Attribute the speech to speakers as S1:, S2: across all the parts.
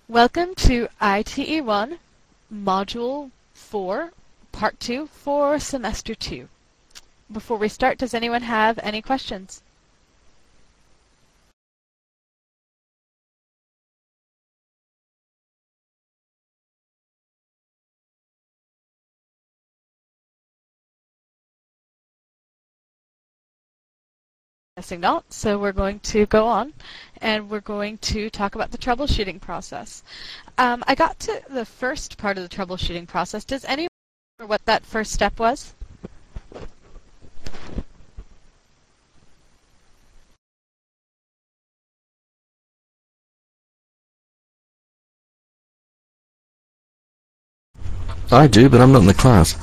S1: Welcome to ITE1, Module 4, Part 2 for Semester 2. Before we start, does anyone have any questions? Guessing not, so we're going to go on and we're going to talk about the troubleshooting process. I got to the first part of the troubleshooting process. Does anyone remember what that first step was?
S2: I do, but I'm not in the class.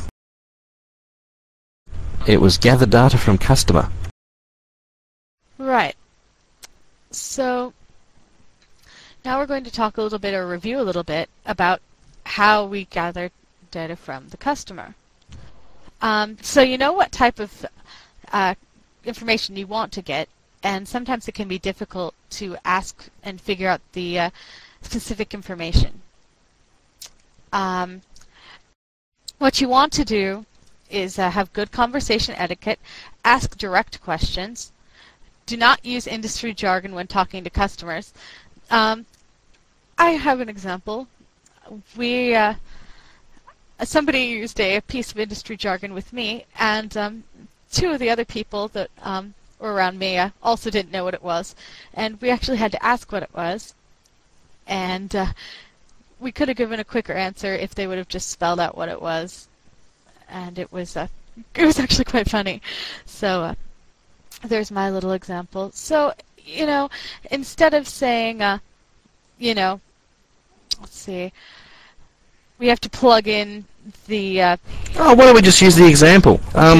S2: It was gather data from customer.
S1: Right. So now we're going to talk a little bit or review a little bit about how we gather data from the customer. So you know what type of information you want to get, and sometimes it can be difficult to ask and figure out the specific information. What you want to do is have good conversation etiquette, ask direct questions, do not use industry jargon when talking to customers. I have an example. Somebody used a piece of industry jargon with me, and two of the other people that were around me also didn't know what it was, and we actually had to ask what it was, and we could have given a quicker answer if they would have just spelled out what it was, and it was actually quite funny. So there's my little example. So, you know, instead of saying, you know, let's see, we have to plug in the.
S2: Oh, why don't we just use the example?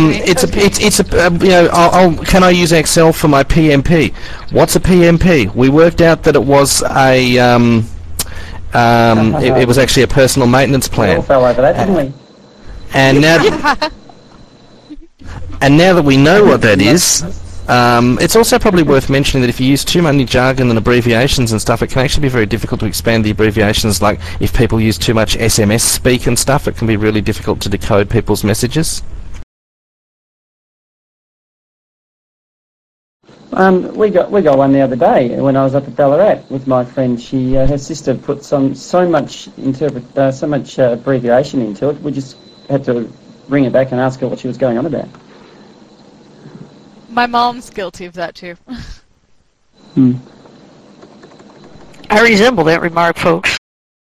S2: Can I use Excel for my PMP? What's a PMP? We worked out that it was a it was actually a personal maintenance plan.
S3: We all fell over that, didn't we?
S2: And now, and now that we know what that is, it's also probably worth mentioning that if you use too many jargon and abbreviations and stuff, it can actually be very difficult to expand the abbreviations. Like if people use too much SMS speak and stuff, it can be really difficult to decode people's messages.
S3: We got one the other day when I was up at Ballarat with my friend. Her sister put so much abbreviation into it. We just had to bring it back and ask her what she was going on about.
S1: My mom's guilty of that too.
S4: I resemble that remark, folks.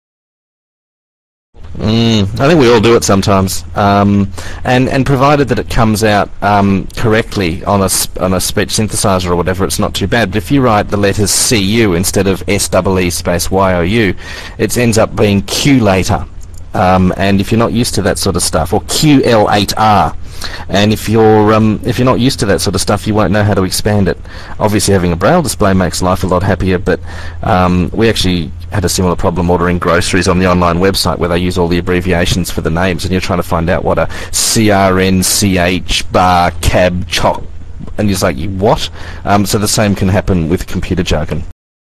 S2: I think we all do it sometimes, and provided that it comes out correctly on a speech synthesizer or whatever, it's not too bad. But if you write the letters CU instead of SEE space YOU, it ends up being Q later. And if you're not used to that sort of stuff, or QL8R, and if you're not used to that sort of stuff, you won't know how to expand it. Obviously, having a braille display makes life a lot happier, but we actually had a similar problem ordering groceries on the online website where they use all the abbreviations for the names, and you're trying to find out what a CRNCH bar cab choc, and you're like, what? So the same can happen with computer jargon.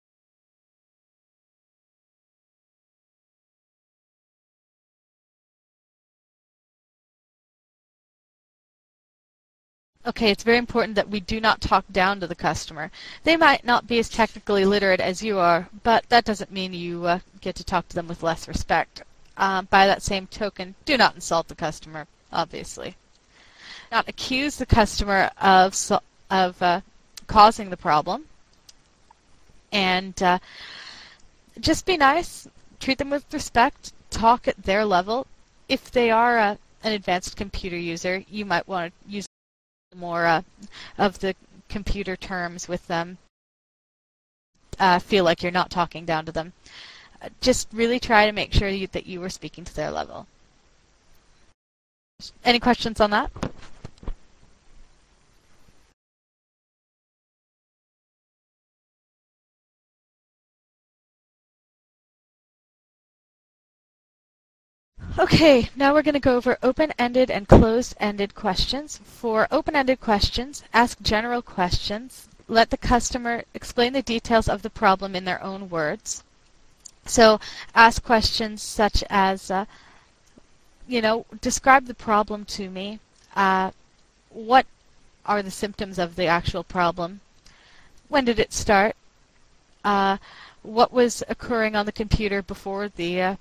S1: Okay, it's very important that we do not talk down to the customer. They might not be as technically literate as you are, but that doesn't mean you get to talk to them with less respect. By that same token, do not insult the customer, obviously. Not accuse the customer of causing the problem. And just be nice, treat them with respect, talk at their level. If they are an advanced computer user, you might want to use more of the computer terms with them. Feel like you're not talking down to them. Just really try to make sure that you were speaking to their level. Any questions on that? Okay, now we're going to go over open-ended and closed-ended questions. For open-ended questions, ask general questions. Let the customer explain the details of the problem in their own words. So ask questions such as, describe the problem to me. What are the symptoms of the actual problem? When did it start? What was occurring on the computer before the...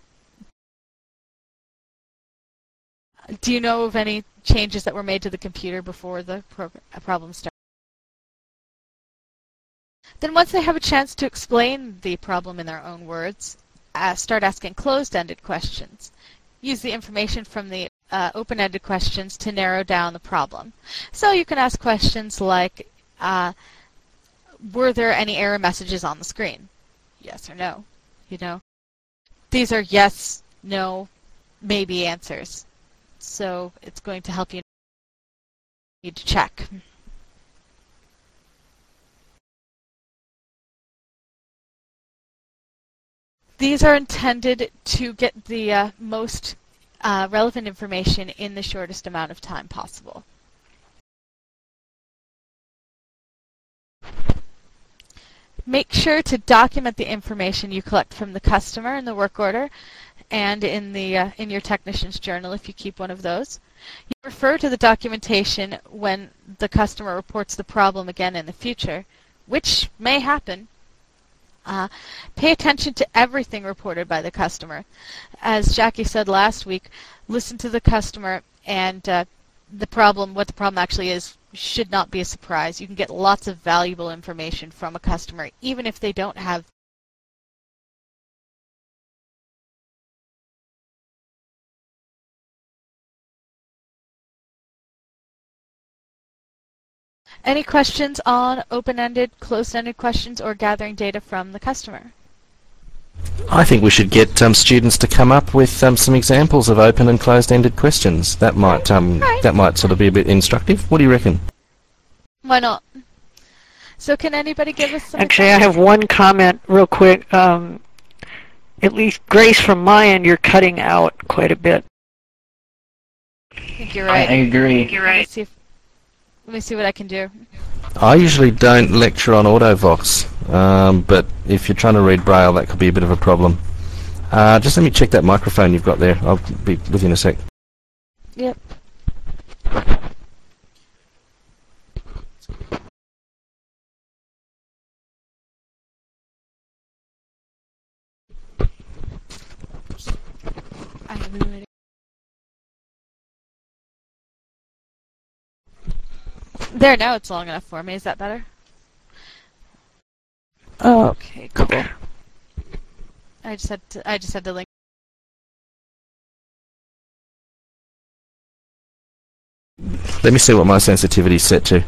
S1: do you know of any changes that were made to the computer before the problem started? Then once they have a chance to explain the problem in their own words, start asking closed-ended questions. Use the information from the open-ended questions to narrow down the problem. So you can ask questions like, were there any error messages on the screen? Yes or no. These are yes, no, maybe answers. So it's going to help you need to check. These are intended to get the most relevant information in the shortest amount of time possible. Make sure to document the information you collect from the customer in the work order and in your technician's journal if you keep one of those. You refer to the documentation when the customer reports the problem again in the future, which may happen. Pay attention to everything reported by the customer. As Jackie said last week, listen to the customer, and what the problem actually is should not be a surprise. You can get lots of valuable information from a customer, even if they don't have Any questions on open-ended, closed-ended questions or gathering data from the customer?
S2: I think we should get students to come up with some examples of open and closed-ended questions. That might sort of be a bit instructive. What do you reckon?
S1: Why not? So can anybody give us some
S4: Actually, I have one comment real quick. At least, Grace, from my end, you're cutting out quite a bit.
S1: I think you're right.
S5: I agree.
S1: You're right. Let me see what I can do.
S2: I usually don't lecture on AutoVox, but if you're trying to read Braille, that could be a bit of a problem. Just let me check that microphone you've got there. I'll be with you in a sec.
S1: Yep. There, now it's long enough for me. Is that better?
S4: Oh, okay, cool.
S1: I just had to link.
S2: Let me see what my sensitivity's set to.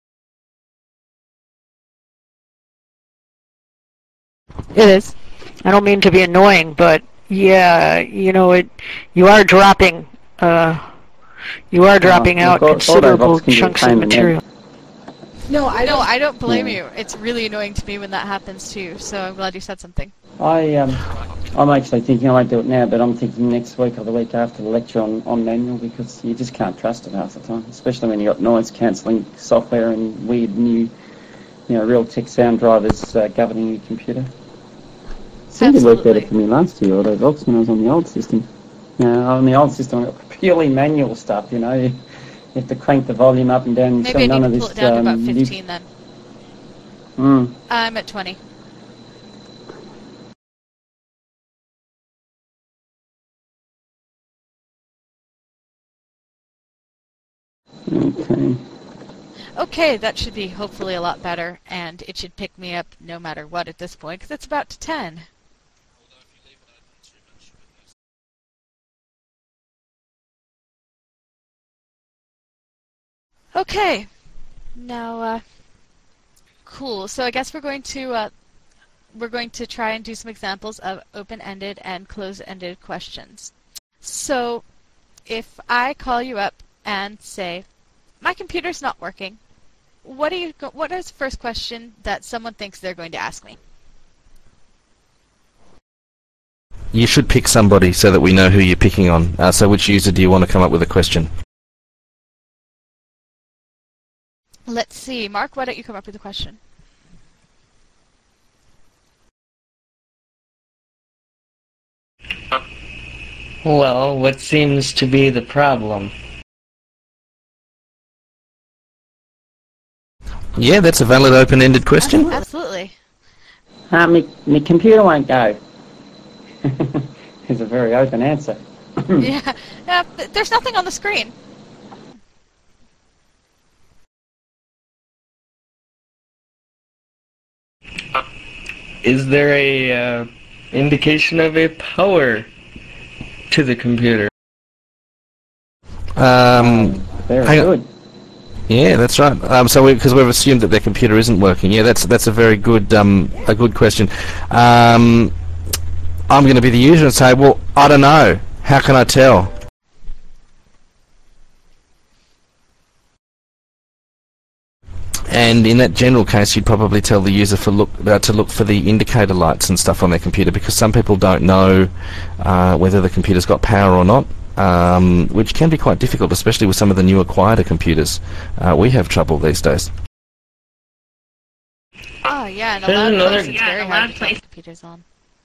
S1: It is.
S4: I don't mean to be annoying, but yeah, you are dropping out considerable chunks of material.
S1: No, I don't blame you. It's really annoying to me when that happens too. So I'm glad you said something.
S3: I'm actually thinking I won't do it now, but I'm thinking next week or the week after the lecture on manual, because you just can't trust it half the time, especially when you've got noise cancelling software and weird new, Realtek sound drivers governing your computer. It seemed to work better for me last year, AutoVox, when I was on the old system. On the old system, it was purely manual stuff, You have to crank the volume up and down.
S1: Maybe I need to pull it down to about 15 then. I'm at 20.
S3: Okay.
S1: Okay, that should be hopefully a lot better, and it should pick me up no matter what at this point, because it's about to 10. Okay, now, cool. So I guess we're going to try and do some examples of open-ended and closed-ended questions. So, if I call you up and say, "My computer's not working," what is the first question that someone thinks they're going to ask me?
S2: You should pick somebody so that we know who you're picking on. So which user do you want to come up with a question?
S1: Let's see. Mark, why don't you come up with a question?
S5: Well, what seems to be the problem?
S2: Yeah, that's a valid open-ended question.
S1: Absolutely.
S3: My computer won't go. Is a very open answer.
S1: Yeah. There's nothing on the screen.
S5: Is there a indication of a power to the computer?
S3: Very
S2: hang on.
S3: good.
S2: Yeah, that's right. So because we've assumed that their computer isn't working. Yeah, that's a very good a good question. I'm going to be the user and say, well, I don't know. How can I tell? And in that general case, you'd probably tell the user to look for the indicator lights and stuff on their computer, because some people don't know whether the computer's got power or not, which can be quite difficult, especially with some of the newer, quieter computers. We have trouble these days.
S1: Oh, yeah, and a
S5: There's
S1: lot of
S5: another-
S1: places it's very hard to turn computers on.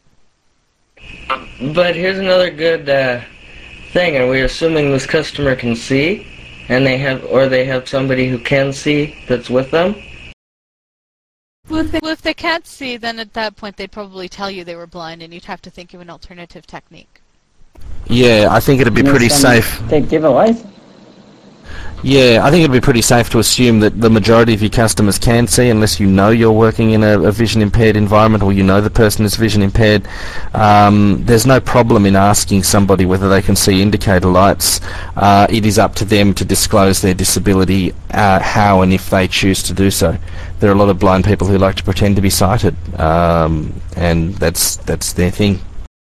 S5: But here's another good thing. Are we assuming this customer can see, and they have somebody who can see that's with them?
S1: Well, if they can't see, then at that point they'd probably tell you they were blind, and you'd have to think of an alternative technique.
S2: Yeah, I think it'd be pretty safe.
S3: Dead giveaways.
S2: Yeah, I think it'd be pretty safe to assume that the majority of your customers can see, unless you know you're working in a vision-impaired environment, or you know the person is vision-impaired. There's no problem in asking somebody whether they can see indicator lights. It is up to them to disclose their disability, how and if they choose to do so. There are a lot of blind people who like to pretend to be sighted, and that's their thing.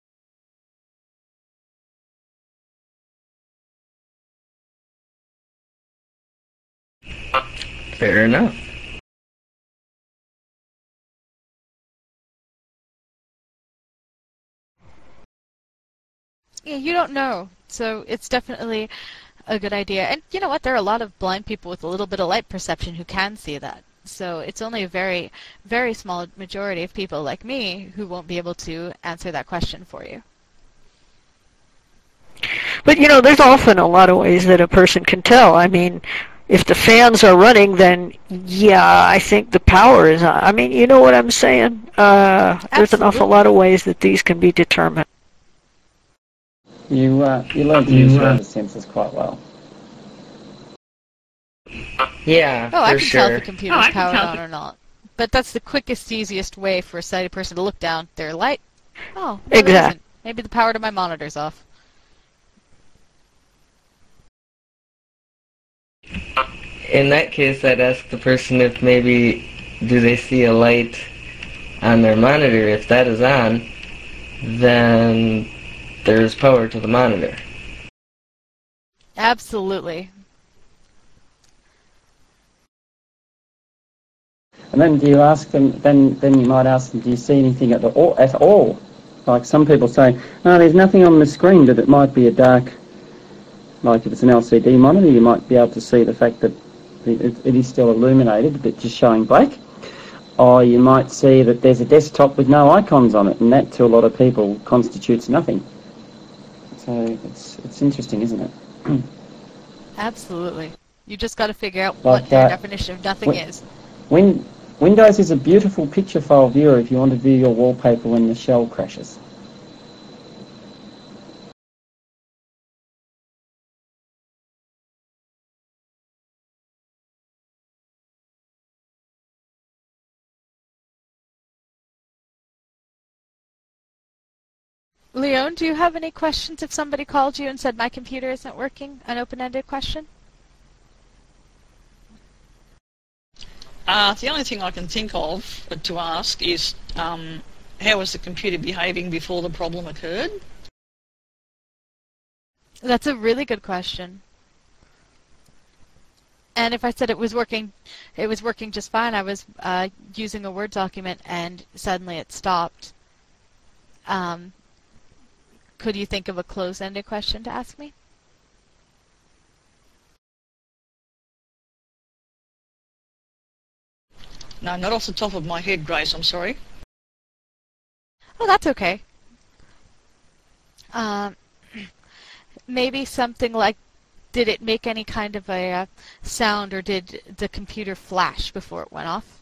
S5: Fair enough.
S1: Yeah, you don't know, so it's definitely a good idea. And you know what? There are a lot of blind people with a little bit of light perception who can see that. So it's only a very, very small majority of people like me who won't be able to answer that question for you.
S4: But you know, there's often a lot of ways that a person can tell. I mean, if the fans are running, then yeah, I think the power is on. I mean, you know what I'm saying? There's an awful lot of ways that these can be determined.
S3: You learn to use your other senses quite well.
S5: Yeah,
S1: Oh, I
S5: for
S1: can tell if
S5: sure.
S1: a computer's powered on or not. But that's the quickest, easiest way for a sighted person to look down their light. Oh, well, it
S4: Exactly.
S1: isn't. Maybe the power to my monitor's off.
S5: In that case, I'd ask the person if maybe do they see a light on their monitor. If that is on, then there's power to the monitor.
S1: Absolutely.
S3: And then do you ask them? Then you might ask them, do you see anything at all? Like some people say, no, there's nothing on the screen, but it might be a dark. Like if it's an LCD monitor, you might be able to see the fact that it is still illuminated, but just showing black. Or you might see that there's a desktop with no icons on it, and that to a lot of people constitutes nothing. So it's interesting, isn't it?
S1: Absolutely. You just got to figure out
S3: Like
S1: what their
S3: that.
S1: definition of nothing is.
S3: Windows is a beautiful picture file viewer if you want to view your wallpaper when the shell crashes.
S1: Leon, do you have any questions if somebody called you and said my computer isn't working? An open-ended question?
S6: The only thing I can think of to ask is how was the computer behaving before the problem occurred?
S1: That's a really good question. And if I said it was working just fine, I was using a Word document and suddenly it stopped. Could you think of a close-ended question to ask me?
S6: No, not off the top of my head, Grace, I'm sorry.
S1: Oh, that's okay. maybe something like, did it make any kind of a sound, or did the computer flash before it went off?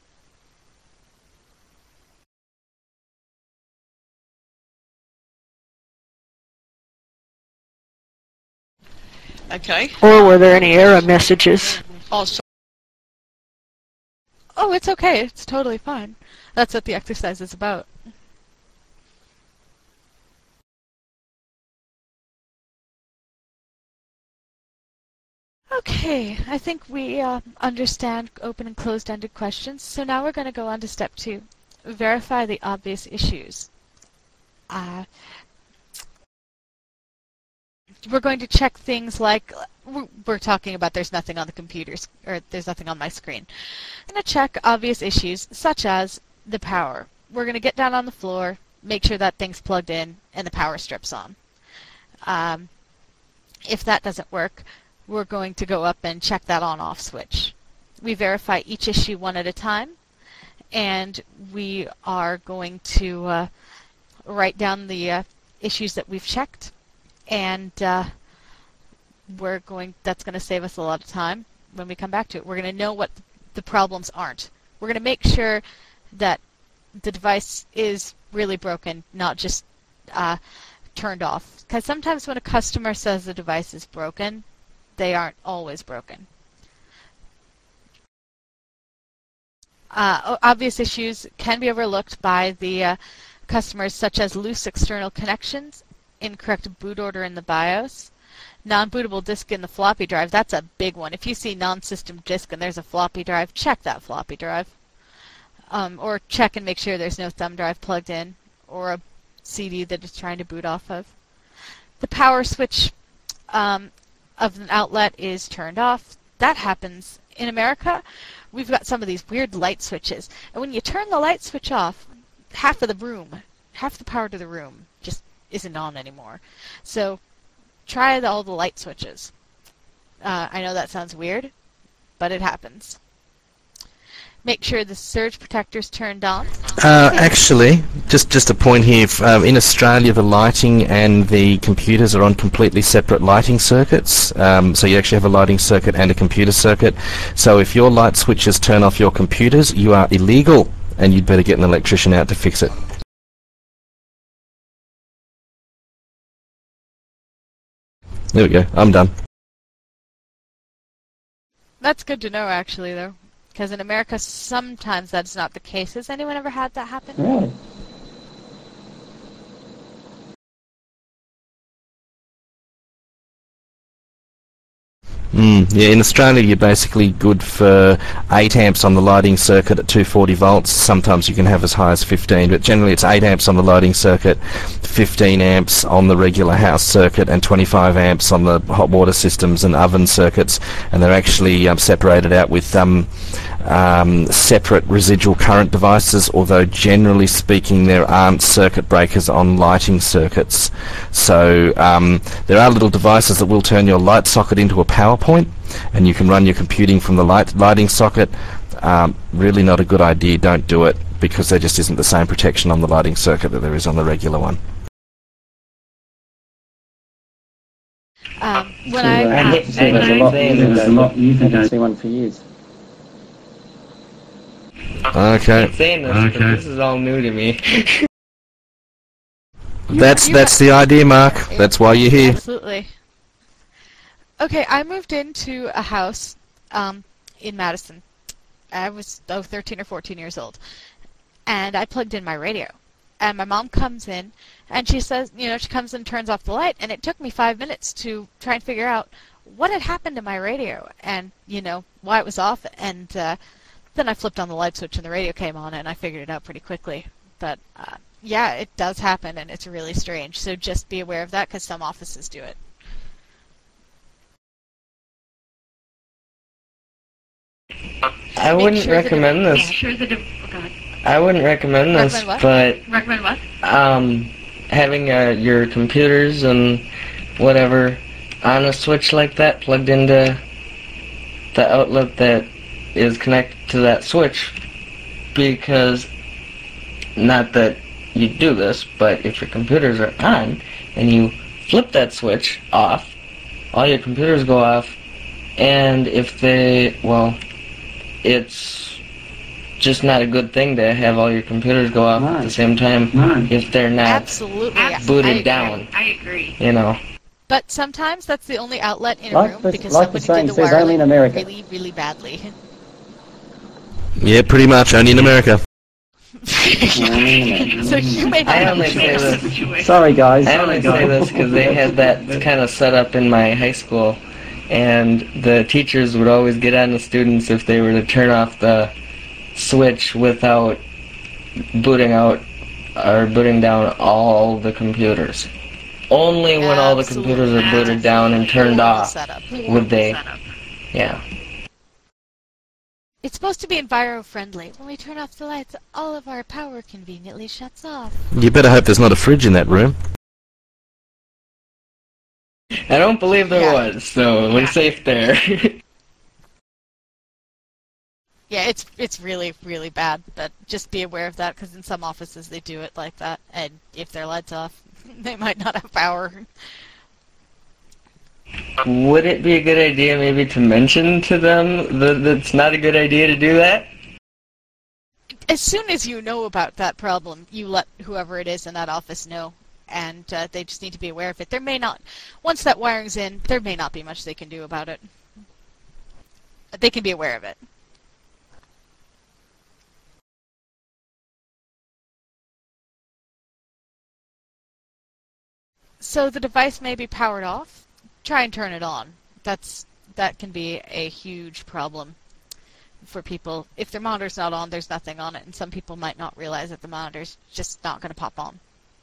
S6: Okay.
S4: Or were there any error messages?
S6: Oh, so
S1: Oh, it's okay. It's totally fine. That's what the exercise is about. Okay, I think we understand open and closed-ended questions, so now we're going to go on to step 2. Verify the obvious issues. We're going to check things like, we're talking about there's nothing on the computers, or there's nothing on my screen. I'm going to check obvious issues, such as the power. We're going to get down on the floor, make sure that thing's plugged in, and the power strip's on. If that doesn't work, we're going to go up and check that on-off switch. We verify each issue one at a time, and we are going to write down the issues that we've checked, and that's going to save us a lot of time when we come back to it. We're going to know what the problems aren't. We're going to make sure that the device is really broken, not just turned off. Because sometimes when a customer says the device is broken, they aren't always broken. Obvious issues can be overlooked by the customers, such as loose external connections, incorrect boot order in the BIOS, non-bootable disk in the floppy drive. That's a big one. If you see non-system disk and there's a floppy drive, check that floppy drive. Or check and make sure there's no thumb drive plugged in, or a CD that it's trying to boot off of. The power switch of an outlet is turned off. That happens in America. We've got some of these weird light switches, and when you turn the light switch off, half the power to the room just isn't on anymore. So try all the light switches. I know that sounds weird, but it happens. Make sure the surge protector's turned on.
S2: Actually, just a point here. In Australia, the lighting and the computers are on completely separate lighting circuits. So you actually have a lighting circuit and a computer circuit. So if your light switches turn off your computers, you are illegal, and you'd better get an electrician out to fix it. There we go. I'm done.
S1: That's good to know, actually, though. Because in America, sometimes that's not the case. Has anyone ever had that happen?
S3: Really?
S2: Yeah, in Australia you're basically good for 8 amps on the lighting circuit at 240 volts. Sometimes you can have as high as 15, but generally it's 8 amps on the lighting circuit, 15 amps on the regular house circuit, and 25 amps on the hot water systems and oven circuits, and they're actually separated out with separate residual current devices, although generally speaking there aren't circuit breakers on lighting circuits. So there are little devices that will turn your light socket into a power point, and you can run your computing from the lighting socket. Really not a good idea. Don't do it, because there just isn't the same protection on the lighting circuit that there is on the regular one.
S1: When I
S3: There's a lot. You can see one for years.
S2: Okay.
S5: Saying this, but this is all new to me.
S2: That's the idea, Mark. That's why you're here.
S1: Absolutely. Okay, I moved into a house in Madison. I was 13 or 14 years old, and I plugged in my radio. And my mom comes in, and she says, she comes and turns off the light, and it took me 5 minutes to try and figure out what had happened to my radio, and why it was off. And then I flipped on the light switch, and the radio came on, and I figured it out pretty quickly. But yeah, it does happen, and it's really strange. So just be aware of that, because some offices do it.
S5: I wouldn't recommend this. I wouldn't recommend this, but
S1: Recommend what?
S5: having your computers and whatever on a switch like that plugged into the outlet that is connected to that switch, because not that you do this, but if your computers are on and you flip that switch off, all your computers go off, and if they, well, it's just not a good thing to have all your computers go off at the same time if they're not
S1: Absolutely.
S5: booted down.
S7: I agree.
S5: You know.
S1: But sometimes that's the only outlet in a
S3: Like
S1: room
S3: the-
S1: because
S3: like the
S1: somebody
S3: saying
S1: did the
S3: says, only in
S1: wiring
S3: America.
S1: really, really badly.
S2: Yeah, pretty much. Only in America.
S1: So you may not
S5: I
S1: have
S5: only
S1: a
S5: say
S1: choice.
S5: this.
S3: Sorry, guys.
S5: I only say this because they had that kind of set up in my high school, and the teachers would always get on the students if they were to turn off the switch without booting out or booting down all the computers. Only when all the computers are booted down and turned
S1: Horrible
S5: off
S1: setup.
S5: would they, yeah.
S1: It's supposed to be enviro-friendly. When we turn off the lights, all of our power conveniently shuts off.
S2: You better hope there's not a fridge in that room.
S5: I don't believe there
S1: Yeah.
S5: was, so we're safe there.
S1: Yeah, it's really, really bad, but just be aware of that because in some offices they do it like that, and if their lights off, they might not have power.
S5: Would it be a good idea maybe to mention to them that it's not a good idea to do that?
S1: As soon as you know about that problem, you let whoever it is in that office know, and they just need to be aware of it. There may not, once that wiring's in, there may not be much they can do about it. They can be aware of it. So the device may be powered off. Try and turn it on. That can be a huge problem for people. If their monitor's not on, there's nothing on it, and some people might not realize that the monitor's just not going to pop on.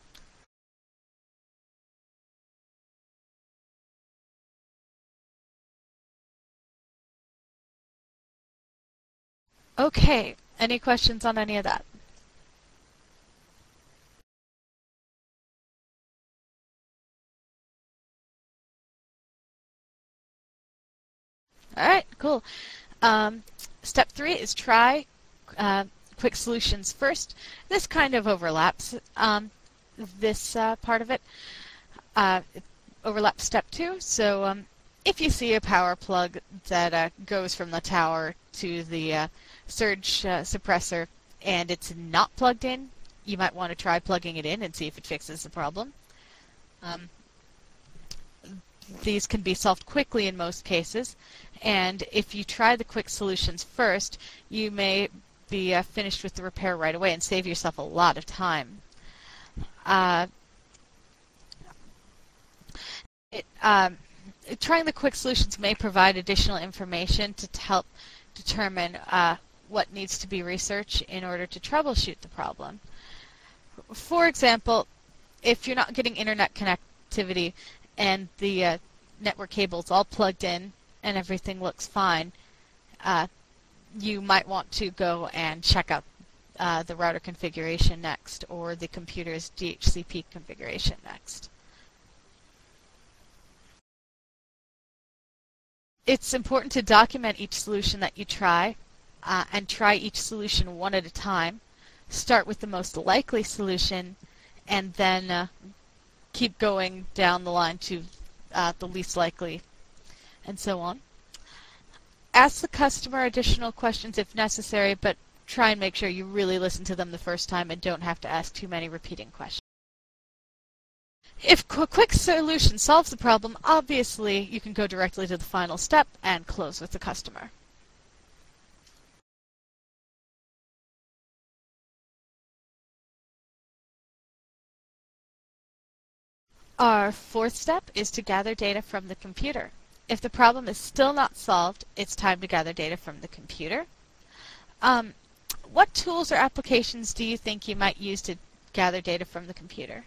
S1: Okay, any questions on any of that? Alright, cool. Step 3 is try quick solutions first. This kind of overlaps this part of it. It overlaps step 2. So if you see a power plug that goes from the tower to the surge suppressor and it's not plugged in, you might want to try plugging it in and see if it fixes the problem. These can be solved quickly in most cases, and if you try the quick solutions first, you may be finished with the repair right away and save yourself a lot of time. Trying the quick solutions may provide additional information to help determine what needs to be researched in order to troubleshoot the problem. For example, if you're not getting internet connectivity and the network cable's all plugged in and everything looks fine, you might want to go and check out the router configuration next, or the computer's DHCP configuration next. It's important to document each solution that you try, and try each solution one at a time. Start with the most likely solution, and then keep going down the line to the least likely, and so on. Ask the customer additional questions if necessary, but try and make sure you really listen to them the first time and don't have to ask too many repeating questions. If a quick solution solves the problem, obviously you can go directly to the final step and close with the customer. Our fourth step is to gather data from the computer. If the problem is still not solved, it's time to gather data from the computer. What tools or applications do you think you might use to gather data from the computer?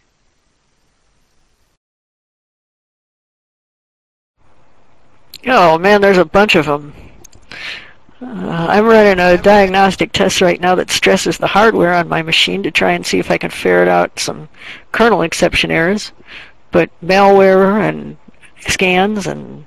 S4: Oh man, there's a bunch of them. I'm running a diagnostic test right now that stresses the hardware on my machine to try and see if I can ferret out some kernel exception errors. But malware and scans and,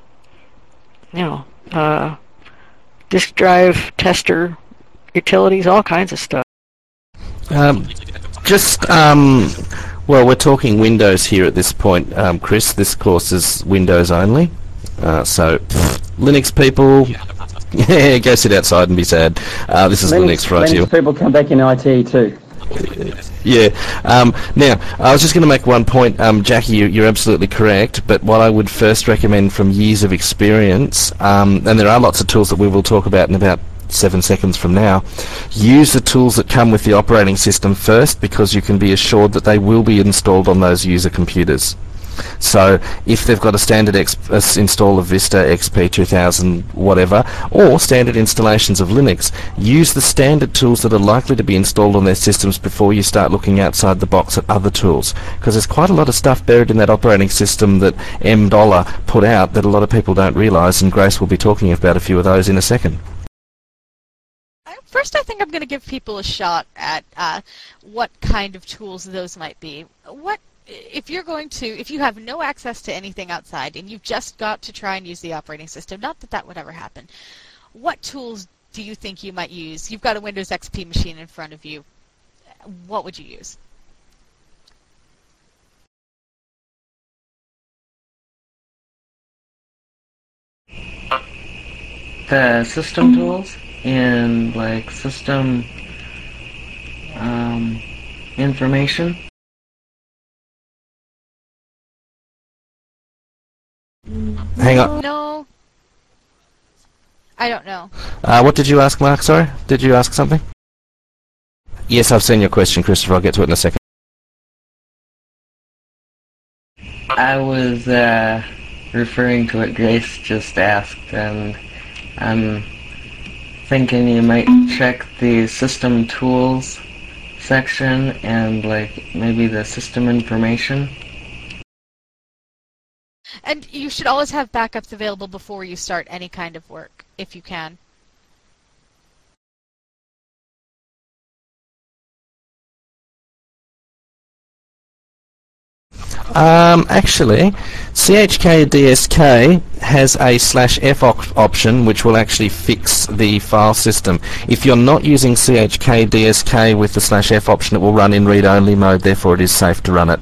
S4: disk drive tester utilities, all kinds of stuff.
S2: Well, we're talking Windows here at this point, Chris. This course is Windows only. Linux people, yeah, go sit outside and be sad. This is Linux right here.
S3: Linux people come back in IT too.
S2: Yeah. Now, I was just going to make one point. Jackie, you're absolutely correct, but what I would first recommend from years of experience, and there are lots of tools that we will talk about in about 7 seconds from now, use the tools that come with the operating system first, because you can be assured that they will be installed on those user computers. So if they've got a standard install of Vista, XP 2000, whatever, or standard installations of Linux, use the standard tools that are likely to be installed on their systems before you start looking outside the box at other tools, because there's quite a lot of stuff buried in that operating system that $M put out that a lot of people don't realise, and Grace will be talking about a few of those in a second.
S1: First, I think I'm going to give people a shot at what kind of tools those might be. If you have no access to anything outside and you've just got to try and use the operating system, not that that would ever happen, what tools do you think you might use? You've got a Windows XP machine in front of you. What would you use?
S5: The system tools and like system information.
S2: Hang on.
S1: No. I don't know.
S2: What did you ask, Mark? Sorry? Did you ask something? Yes, I've seen your question, Christopher. I'll get to it in a second.
S5: I was referring to what Grace just asked, and I'm thinking you might check the system tools section and like maybe the system information.
S1: And you should always have backups available before you start any kind of work, if you can.
S2: Actually, CHK DSK has a /F option which will actually fix the file system. If you're not using CHK DSK with the /F option, it will run in read-only mode, therefore it is safe to run it.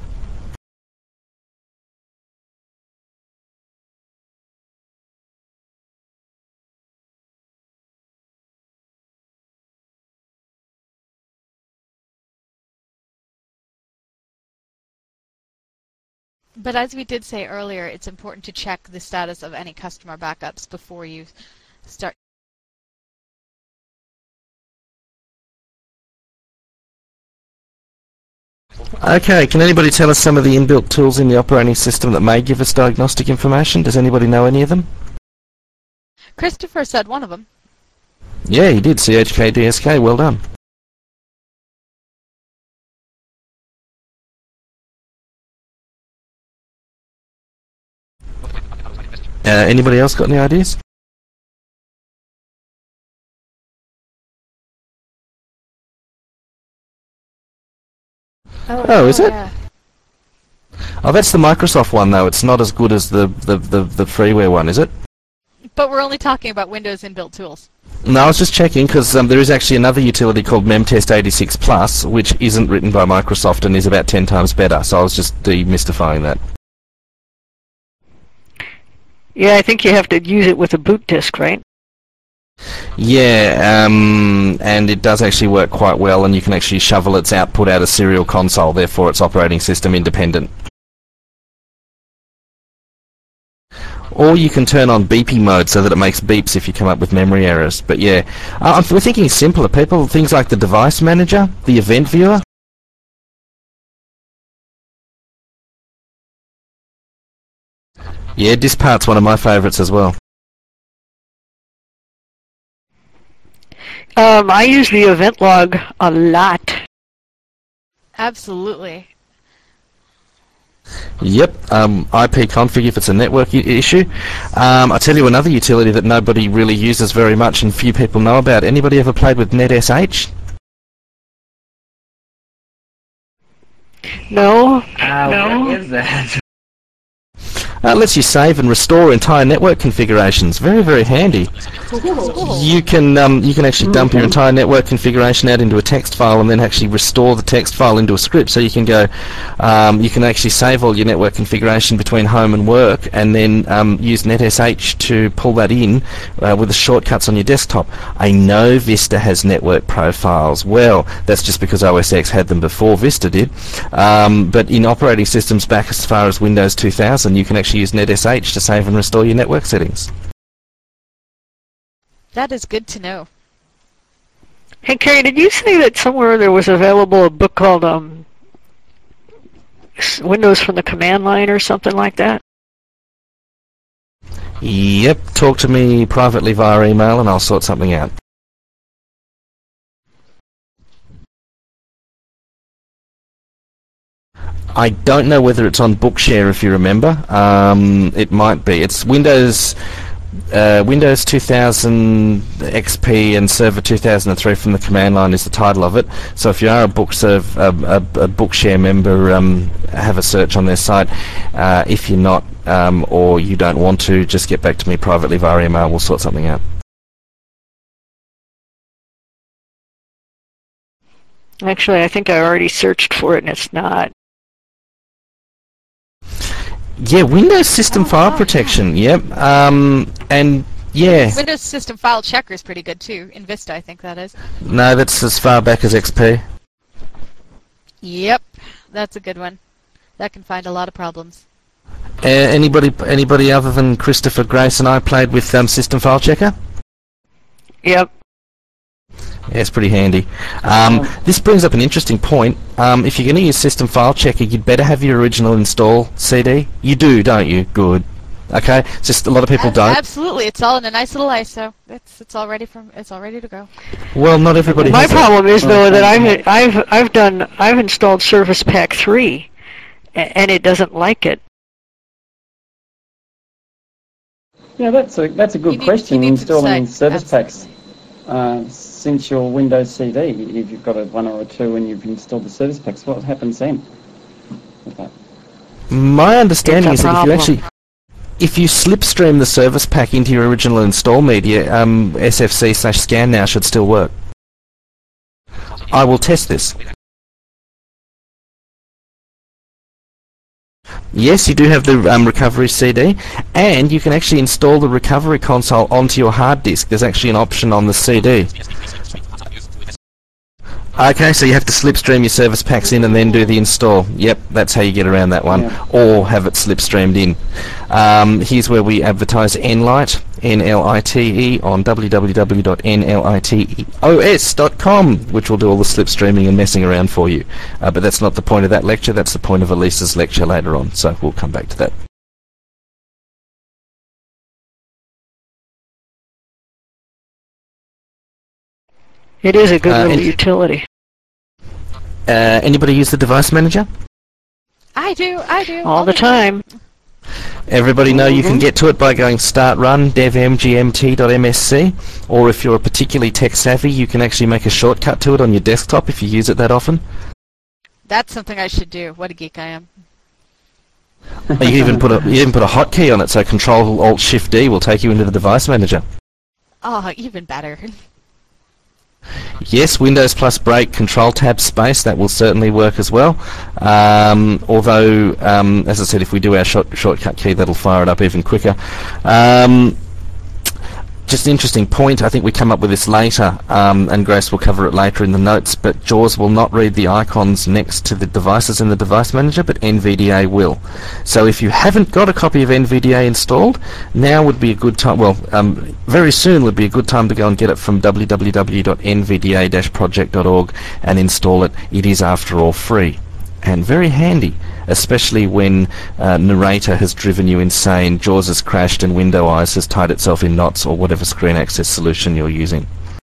S1: But as we did say earlier, it's important to check the status of any customer backups before you start.
S2: Okay, can anybody tell us some of the inbuilt tools in the operating system that may give us diagnostic information? Does anybody know any of them?
S1: Christopher said one of them.
S2: Yeah, he did. CHK DSK. Well done. Anybody else got any ideas? Oh, is it?
S1: Yeah.
S2: Oh, that's the Microsoft one, though. It's not as good as the freeware one, is it?
S1: But we're only talking about Windows inbuilt tools.
S2: No, I was just checking, because there is actually another utility called Memtest 86 Plus, which isn't written by Microsoft and is about 10 times better, so I was just demystifying that.
S4: Yeah, I think you have to use it with a boot disk, right?
S2: Yeah, and it does actually work quite well, and you can actually shovel its output out of Serial Console, therefore it's operating system independent. Or you can turn on beeping mode so that it makes beeps if you come up with memory errors. But yeah, we're thinking simpler. Things like the device manager, the event viewer. Yeah, Diskpart's one of my favourites as well.
S4: I use the event log a lot.
S1: Absolutely.
S2: Yep, IP config if it's a network issue. I'll tell you another utility that nobody really uses very much and few people know about. Anybody ever played with NetSH?
S4: No.
S5: No. What is that?
S2: Lets you save and restore entire network configurations. Very, very handy. You can actually dump your entire network configuration out into a text file and then actually restore the text file into a script. So you can go, you can actually save all your network configuration between home and work, and then use NetSH to pull that in with the shortcuts on your desktop. I know Vista has network profiles. Well, that's just because OS X had them before Vista did. But in operating systems back as far as Windows 2000, you can actually use NetSH to save and restore your network settings.
S1: That is good to know.
S4: Hey, Carrie, did you say that somewhere there was available a book called Windows from the Command Line or something like that?
S2: Yep, talk to me privately via email and I'll sort something out. I don't know whether it's on Bookshare, if you remember. It might be. It's Windows 2000 XP and Server 2003 from the command line is the title of it. So if you are a Bookshare member, have a search on their site. If you're not, or you don't want to, just get back to me privately via email. We'll sort something out.
S4: Actually, I think I already searched for it and it's not.
S2: Yeah, Windows System File Protection. Yep. And yeah.
S1: Windows System File Checker is pretty good too. In Vista, I think that is.
S2: No, that's as far back as XP.
S1: Yep, that's a good one. That can find a lot of problems.
S2: Anybody other than Christopher, Grace, and I played with System File Checker?
S4: Yep.
S2: Yeah, it's pretty handy. This brings up an interesting point. If you're going to use System File Checker, you'd better have your original install CD. You do, don't you? Good. Okay. It's just a lot of people don't.
S1: Absolutely, it's all in a nice little ISO. It's all ready to go.
S2: Well, not everybody.
S4: My
S2: has
S4: problem is though that I've installed Service Pack 3, and it doesn't like it.
S3: Yeah, that's a good question. Installing service packs since your Windows CD, if you've got a 1 or a 2 and you've installed the service packs, what happens then with that?
S2: My understanding is that if you slipstream the service pack into your original install media, SFC/scan now should still work. I will test this. Yes, you do have the recovery CD, and you can actually install the recovery console onto your hard disk. There's actually an option on the CD. Okay, so you have to slipstream your service packs in and then do the install. Yep, that's how you get around that one. Yeah. Or have it slipstreamed in. Here's where we advertise Nlite, N-L-I-T-E, on www.nliteos.com, which will do all the slipstreaming and messing around for you. But that's not the point of that lecture, that's the point of Elisa's lecture later on, so we'll come back to that.
S4: It is a good little utility.
S2: Anybody use the device manager?
S1: I do.
S4: All the time.
S2: Everybody know you can get to it by going start run devmgmt.msc, or if you're particularly tech savvy, you can actually make a shortcut to it on your desktop if you use it that often.
S1: That's something I should do. What a geek I am.
S2: You even put a hotkey on it, so Control-Alt-Shift-D will take you into the device manager.
S1: Oh, even better.
S2: Yes, Windows plus break Control Tab space, that will certainly work as well. Although, as I said, if we do our shortcut key, that'll fire it up even quicker. Just an interesting point, I think we come up with this later, and Grace will cover it later in the notes, but JAWS will not read the icons next to the devices in the device manager, but NVDA will. So if you haven't got a copy of NVDA installed, now would be a good time, very soon would be a good time to go and get it from www.nvda-project.org and install it. It is, after all, free. And very handy, especially when Narrator has driven you insane, JAWS has crashed, and Windows has tied itself in knots, or whatever screen access solution you're using.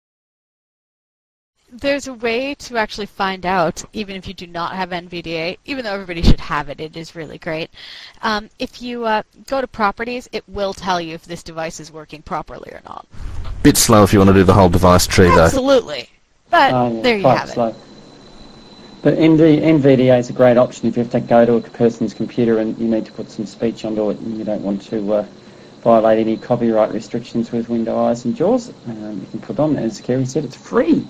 S1: There's a way to actually find out, even if you do not have NVDA, even though everybody should have it, it is really great. If you go to Properties, it will tell you if this device is working properly or not.
S2: Bit slow if you want to do the whole device tree, though.
S1: Absolutely. But there you have it.
S3: Slow. But NVDA is a great option if you have to go to a person's computer and you need to put some speech onto it and you don't want to violate any copyright restrictions with Windows Eyes and JAWS. You can put on, as Kerry said, it's free.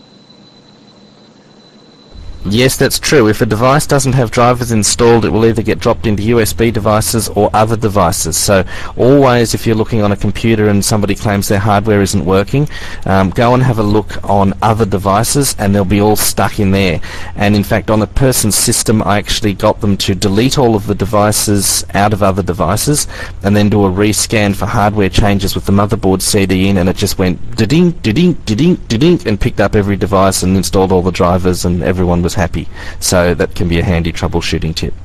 S2: Yes, that's true. If a device doesn't have drivers installed, it will either get dropped into USB devices or other devices. So always, if you're looking on a computer and somebody claims their hardware isn't working, go and have a look on other devices and they'll be all stuck in there. And in fact, on a person's system, I actually got them to delete all of the devices out of other devices and then do a rescan for hardware changes with the motherboard CD in, and it just went da-ding, da-ding, da-ding, da-ding, and picked up every device and installed all the drivers, and everyone was happy. So that can be a handy troubleshooting tip.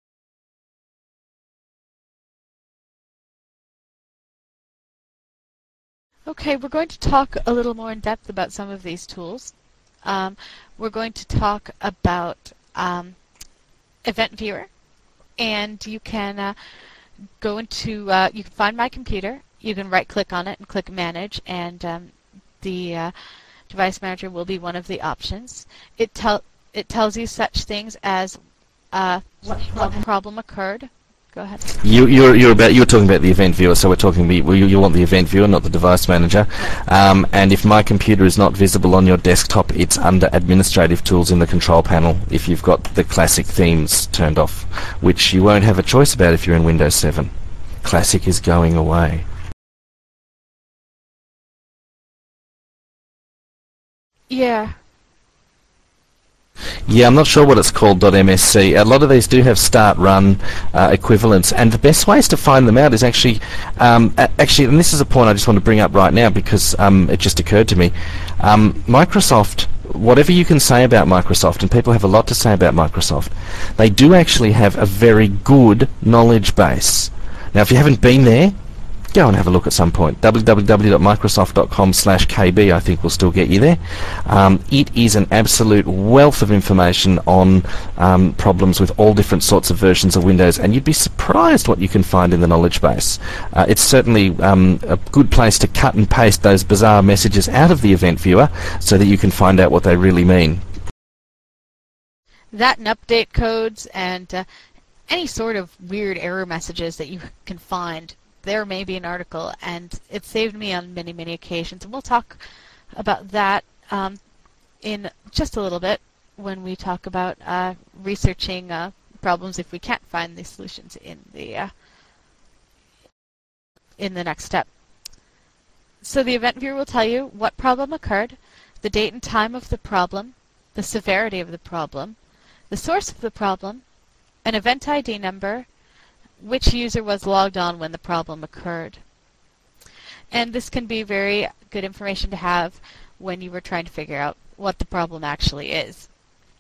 S1: Okay, we're going to talk a little more in depth about some of these tools. We're going to talk about Event Viewer, and you can go into, you can find My Computer, you can right-click on it and click Manage, and the Device Manager will be one of the options. It tells you such things as what problem occurred. Go ahead.
S2: You were talking about the Event Viewer, so we're talking you want the Event Viewer, not the Device Manager. And if My Computer is not visible on your desktop, it's under Administrative Tools in the Control Panel if you've got the classic themes turned off, which you won't have a choice about if you're in Windows 7. Classic is going away.
S1: Yeah.
S2: Yeah, I'm not sure what it's called, .msc. A lot of these do have start-run equivalents, and the best ways to find them out is actually, and this is a point I just want to bring up right now because it just occurred to me. Microsoft, whatever you can say about Microsoft, and people have a lot to say about Microsoft, they do actually have a very good knowledge base. Now, if you haven't been there, go and have a look at some point. www.microsoft.com/kb I think will still get you there. It is an absolute wealth of information on problems with all different sorts of versions of Windows, and you'd be surprised what you can find in the knowledge base. It's certainly a good place to cut and paste those bizarre messages out of the Event Viewer so that you can find out what they really mean.
S1: That and update codes and any sort of weird error messages that you can find. There may be an article, and it saved me on many, many occasions. And we'll talk about that in just a little bit when we talk about researching problems if we can't find the solutions in the next step. So the Event Viewer will tell you what problem occurred, the date and time of the problem, the severity of the problem, the source of the problem, an event ID number, which user was logged on when the problem occurred. And this can be very good information to have when you were trying to figure out what the problem actually is.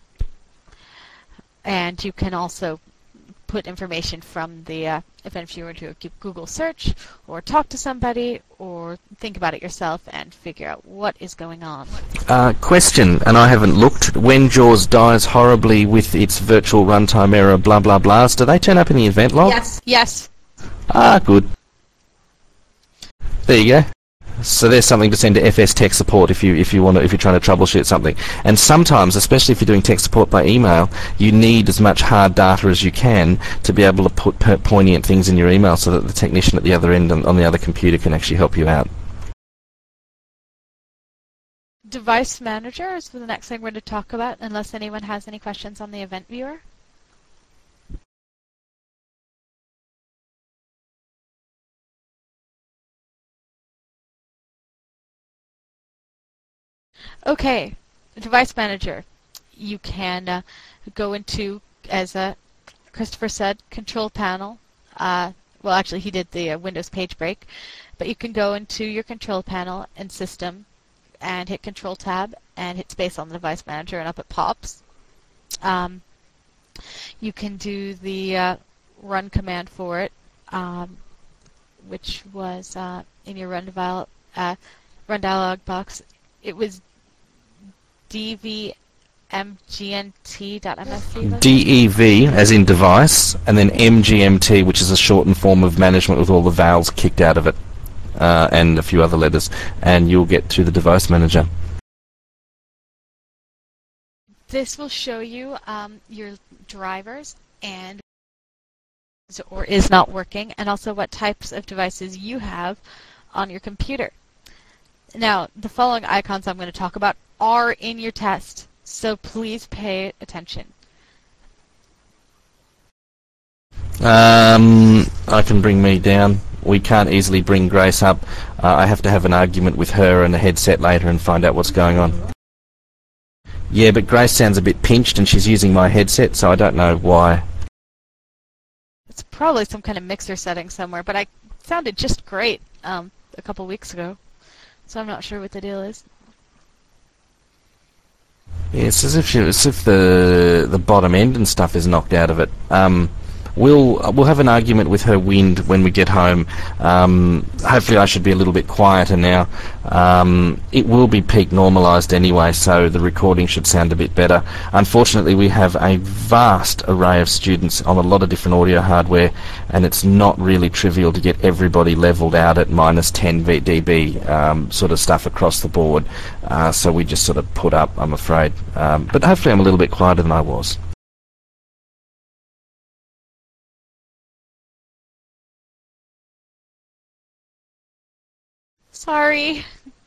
S1: And you can also put information from the Event Viewer to a Google search, or talk to somebody, or think about it yourself and figure out what is going on.
S2: Question, and I haven't looked. When JAWS dies horribly with its virtual runtime error, blah blah blahs, do they turn up in the event log?
S1: Yes. Yes.
S2: Ah, good. There you go. So there's something to send to FS Tech Support if you're trying to troubleshoot something. And sometimes, especially if you're doing tech support by email, you need as much hard data as you can to be able to put poignant things in your email so that the technician at the other end on the other computer can actually help you out.
S1: Device Manager is the next thing we're going to talk about, unless anyone has any questions on the Event Viewer. Okay, Device Manager. You can go into, as Christopher said, Control Panel. Well, actually, he did the Windows page break. But you can go into your Control Panel and System and hit Control Tab and hit space on the Device Manager, and up it pops. You can do the run command for it, which was in your run dialog box. It was dvmgnt.msc.
S2: DEV, as in device, and then MGMT, which is a shortened form of management with all the vowels kicked out of it, and a few other letters, and you'll get to the Device Manager.
S1: This will show you your drivers and or is not working, and also what types of devices you have on your computer. Now, the following icons I'm going to talk about are in your test, so please pay attention.
S2: I can bring me down. We can't easily bring Grace up. I have to have an argument with her and a headset later and find out what's going on. Yeah, but Grace sounds a bit pinched and she's using my headset, so I don't know why.
S1: It's probably some kind of mixer setting somewhere, but I sounded just great a couple weeks ago, so I'm not sure what the deal is.
S2: Yeah, it's as if the bottom end and stuff is knocked out of it. We'll have an argument with her wind when we get home. Hopefully I should be a little bit quieter now. It will be peak normalised anyway, so the recording should sound a bit better. Unfortunately, we have a vast array of students on a lot of different audio hardware, and it's not really trivial to get everybody levelled out at minus 10 dB sort of stuff across the board. So we just sort of put up, I'm afraid. But hopefully I'm a little bit quieter than I was.
S1: Sorry.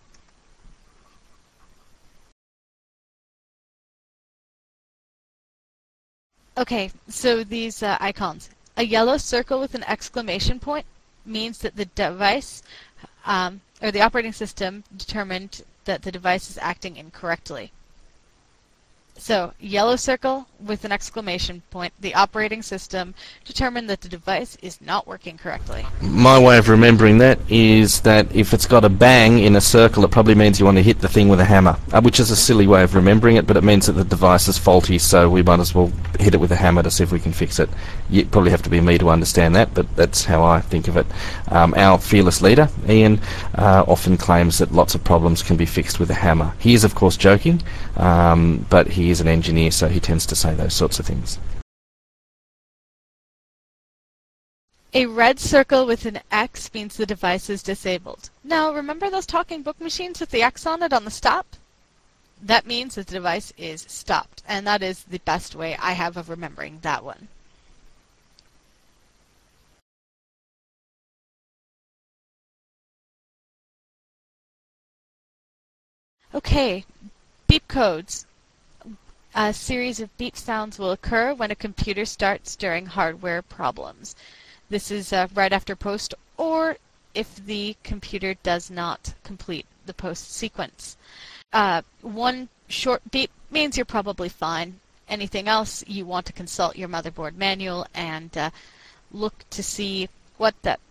S1: Okay, so these icons. A yellow circle with an exclamation point means that the device or the operating system determined that the device is acting incorrectly. So, yellow circle with an exclamation point, the operating system determined that the device is not working correctly.
S2: My way of remembering that is that if it's got a bang in a circle, it probably means you want to hit the thing with a hammer, which is a silly way of remembering it, but it means that the device is faulty, so we might as well hit it with a hammer to see if we can fix it. You probably have to be me to understand that, but that's how I think of it. Our fearless leader, Ian, often claims that lots of problems can be fixed with a hammer. He is, of course, joking, but he is an engineer, so he tends to say those sorts of things.
S1: A red circle with an X means the device is disabled. Now, remember those talking book machines with the X on it on the stop? That means that the device is stopped, and that is the best way I have of remembering that one. Okay, beep codes. A series of beep sounds will occur when a computer starts during hardware problems. This is right after post, or if the computer does not complete the post sequence. One short beep means you're probably fine. Anything else, you want to consult your motherboard manual and look to see what that...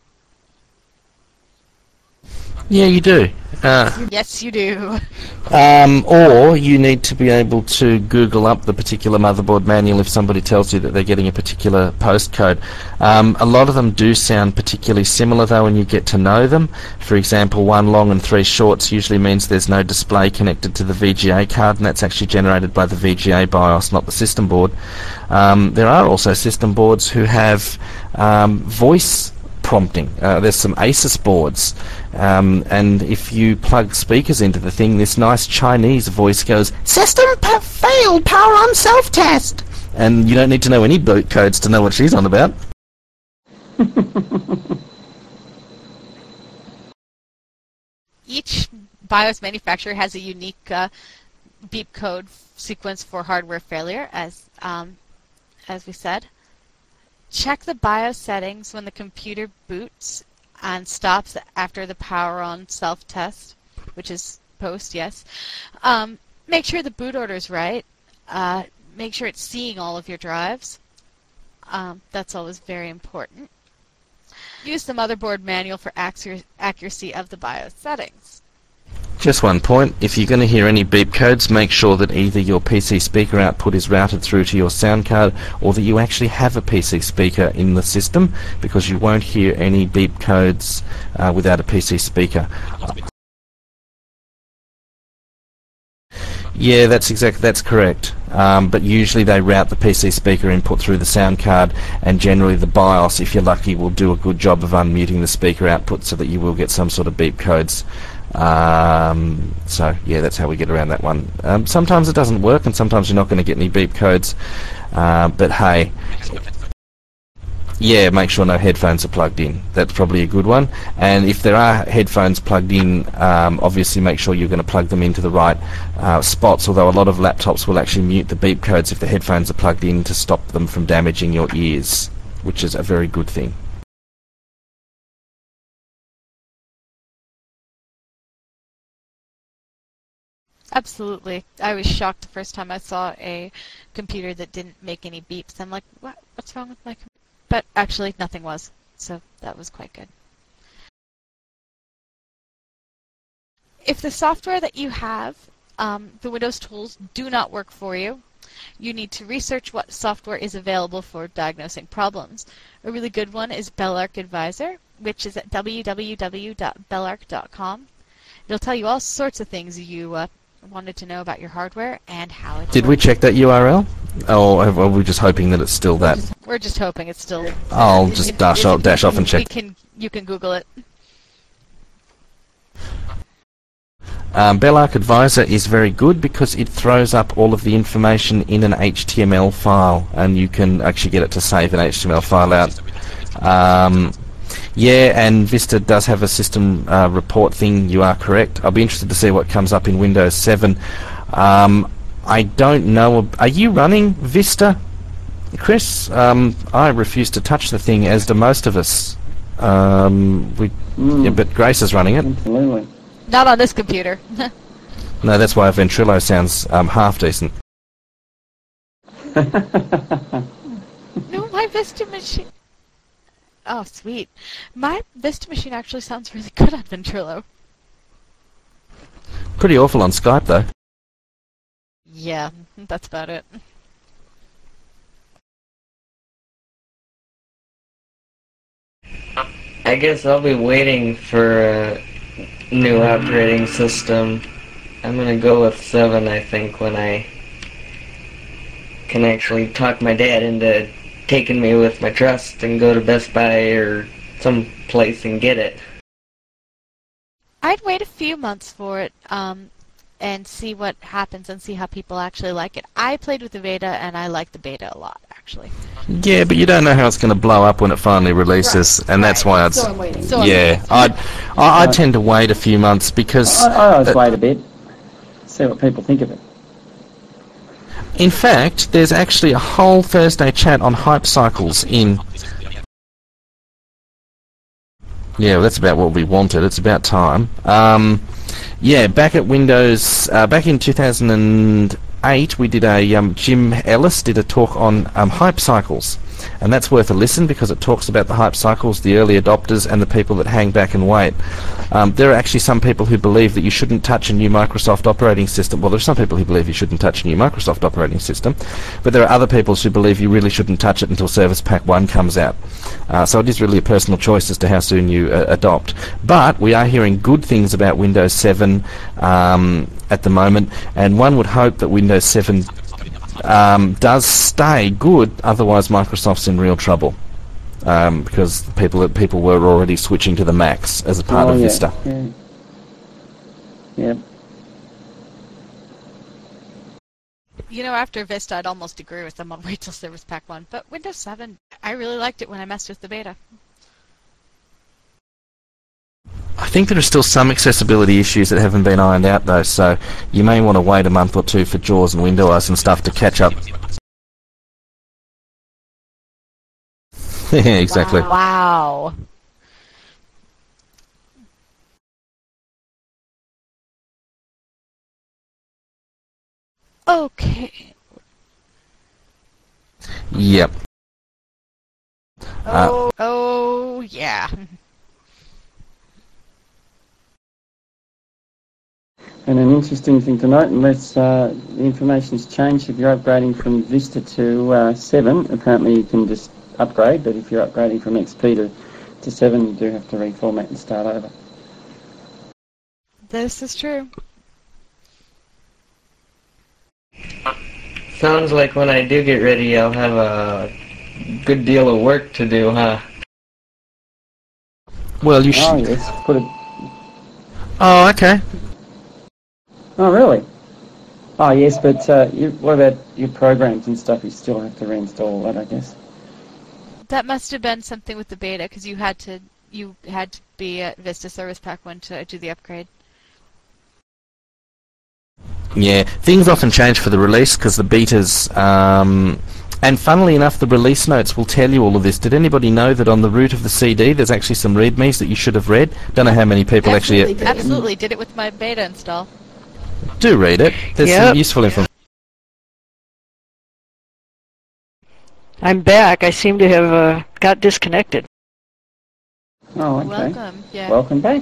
S2: Yeah, you do.
S1: Yes, you do.
S2: Or you need to be able to Google up the particular motherboard manual if somebody tells you that they're getting a particular postcode. A lot of them do sound particularly similar though when you get to know them. For example, 1 long and 3 shorts usually means there's no display connected to the VGA card, and that's actually generated by the VGA BIOS, not the system board. There are also system boards who have voice prompting. There's some ASUS boards, and if you plug speakers into the thing, this nice Chinese voice goes, "System failed, power on self-test," and you don't need to know any boot codes to know what she's on about.
S1: Each BIOS manufacturer has a unique beep code sequence for hardware failure, as we said. Check the BIOS settings when the computer boots and stops after the power on self-test, which is post, yes. Make sure the boot order is right. Make sure it's seeing all of your drives. That's always very important. Use the motherboard manual for accuracy of the BIOS settings.
S2: Just one point, if you're going to hear any beep codes, make sure that either your PC speaker output is routed through to your sound card or that you actually have a PC speaker in the system, because you won't hear any beep codes without a PC speaker. Yeah, that's correct. But usually they route the PC speaker input through the sound card, and generally the BIOS, if you're lucky, will do a good job of unmuting the speaker output so that you will get some sort of beep codes. So yeah, that's how we get around that one. Sometimes it doesn't work, and sometimes you're not going to get any beep codes. But hey, yeah, make sure no headphones are plugged in. That's probably a good one. And if there are headphones plugged in, obviously make sure you're going to plug them into the right spots, although a lot of laptops will actually mute the beep codes if the headphones are plugged in to stop them from damaging your ears, which is a very good thing.
S1: Absolutely. I was shocked the first time I saw a computer that didn't make any beeps. I'm like, what? What's wrong with my computer? But actually, nothing was. So that was quite good. If the software that you have, the Windows tools, do not work for you, you need to research what software is available for diagnosing problems. A really good one is Belarc Advisor, which is at www.belarc.com. It'll tell you all sorts of things you wanted to know about your hardware and how it
S2: Did we check that URL? Or are we just hoping that it's still that?
S1: We're just hoping it's still.
S2: I'll just dash off and check.
S1: You can Google it.
S2: Belarc Advisor is very good because it throws up all of the information in an HTML file, and you can actually get it to save an HTML file out. Yeah, and Vista does have a system report thing, you are correct. I'll be interested to see what comes up in Windows 7. I don't know, are you running Vista, Chris? I refuse to touch the thing, as do most of us. Yeah, but Grace is running it.
S3: Absolutely.
S1: Not on this computer.
S2: No, that's why Ventrilo sounds half decent.
S1: No, my Vista machine. Oh, sweet. My Vista machine actually sounds really good on Ventrilo.
S2: Pretty awful on Skype, though.
S1: Yeah, that's about it.
S5: I guess I'll be waiting for a new operating system. I'm gonna go with 7, I think, when I can actually talk my dad into taking me with my trust and go to Best Buy or some place and get it.
S1: I'd wait a few months for it and see what happens and see how people actually like it. I played with the beta and I like the beta a lot, actually.
S2: Yeah, but you don't know how it's going to blow up when it finally releases, and that's why I'd.
S1: So I'm waiting.
S2: Yeah, I tend to wait a few months because.
S3: I always wait a bit, see what people think of it.
S2: In fact, there's actually a whole Thursday chat on hype cycles in. Yeah, well, that's about what we wanted. It's about time. Yeah, back at Windows, back in 2008, we did a Jim Ellis did a talk on hype cycles, and that's worth a listen because it talks about the hype cycles, the early adopters, and the people that hang back and wait. There are actually some people who believe that you shouldn't touch a new Microsoft operating system. Well, there are some people who believe you shouldn't touch a new Microsoft operating system, but there are other people who believe you really shouldn't touch it until Service Pack 1 comes out. So it is really a personal choice as to how soon you adopt. But we are hearing good things about Windows 7 at the moment, and one would hope that Windows 7 does stay good, otherwise Microsoft's in real trouble. Because people were already switching to the Macs as a part of Vista.
S3: Yeah.
S1: You know, after Vista, I'd almost agree with them on wait till Service Pack 1, but Windows 7, I really liked it when I messed with the beta.
S2: I think there are still some accessibility issues that haven't been ironed out, though, so you may want to wait a month or two for JAWS and Windows and stuff to catch up. Yeah, exactly.
S1: Wow. Okay.
S2: Yep.
S1: Oh, yeah.
S3: And an interesting thing to note, unless the information's changed, if you're upgrading from Vista to 7, apparently you can just upgrade, but if you're upgrading from XP to 7, you do have to reformat and start over.
S1: This is true.
S5: Sounds like when I do get ready, I'll have a good deal of work to do, huh?
S2: Well, you
S3: Oh
S2: should.
S3: yes,
S2: Oh, okay.
S3: Oh, really? Oh, yes, but what about your programs and stuff? You still have to reinstall all that, I guess.
S1: That must have been something with the beta, because you had to be at Vista Service Pack 1 to do the upgrade.
S2: Yeah, things often change for the release because the betas, and funnily enough, the release notes will tell you all of this. Did anybody know that on the root of the CD there's actually some readmes that you should have read? Don't know how many people
S1: Absolutely, did it with my beta install.
S2: do read it. There's some useful information.
S4: I'm back. I seem to have got disconnected.
S3: Oh, okay.
S1: Welcome. Yeah.
S3: Welcome back.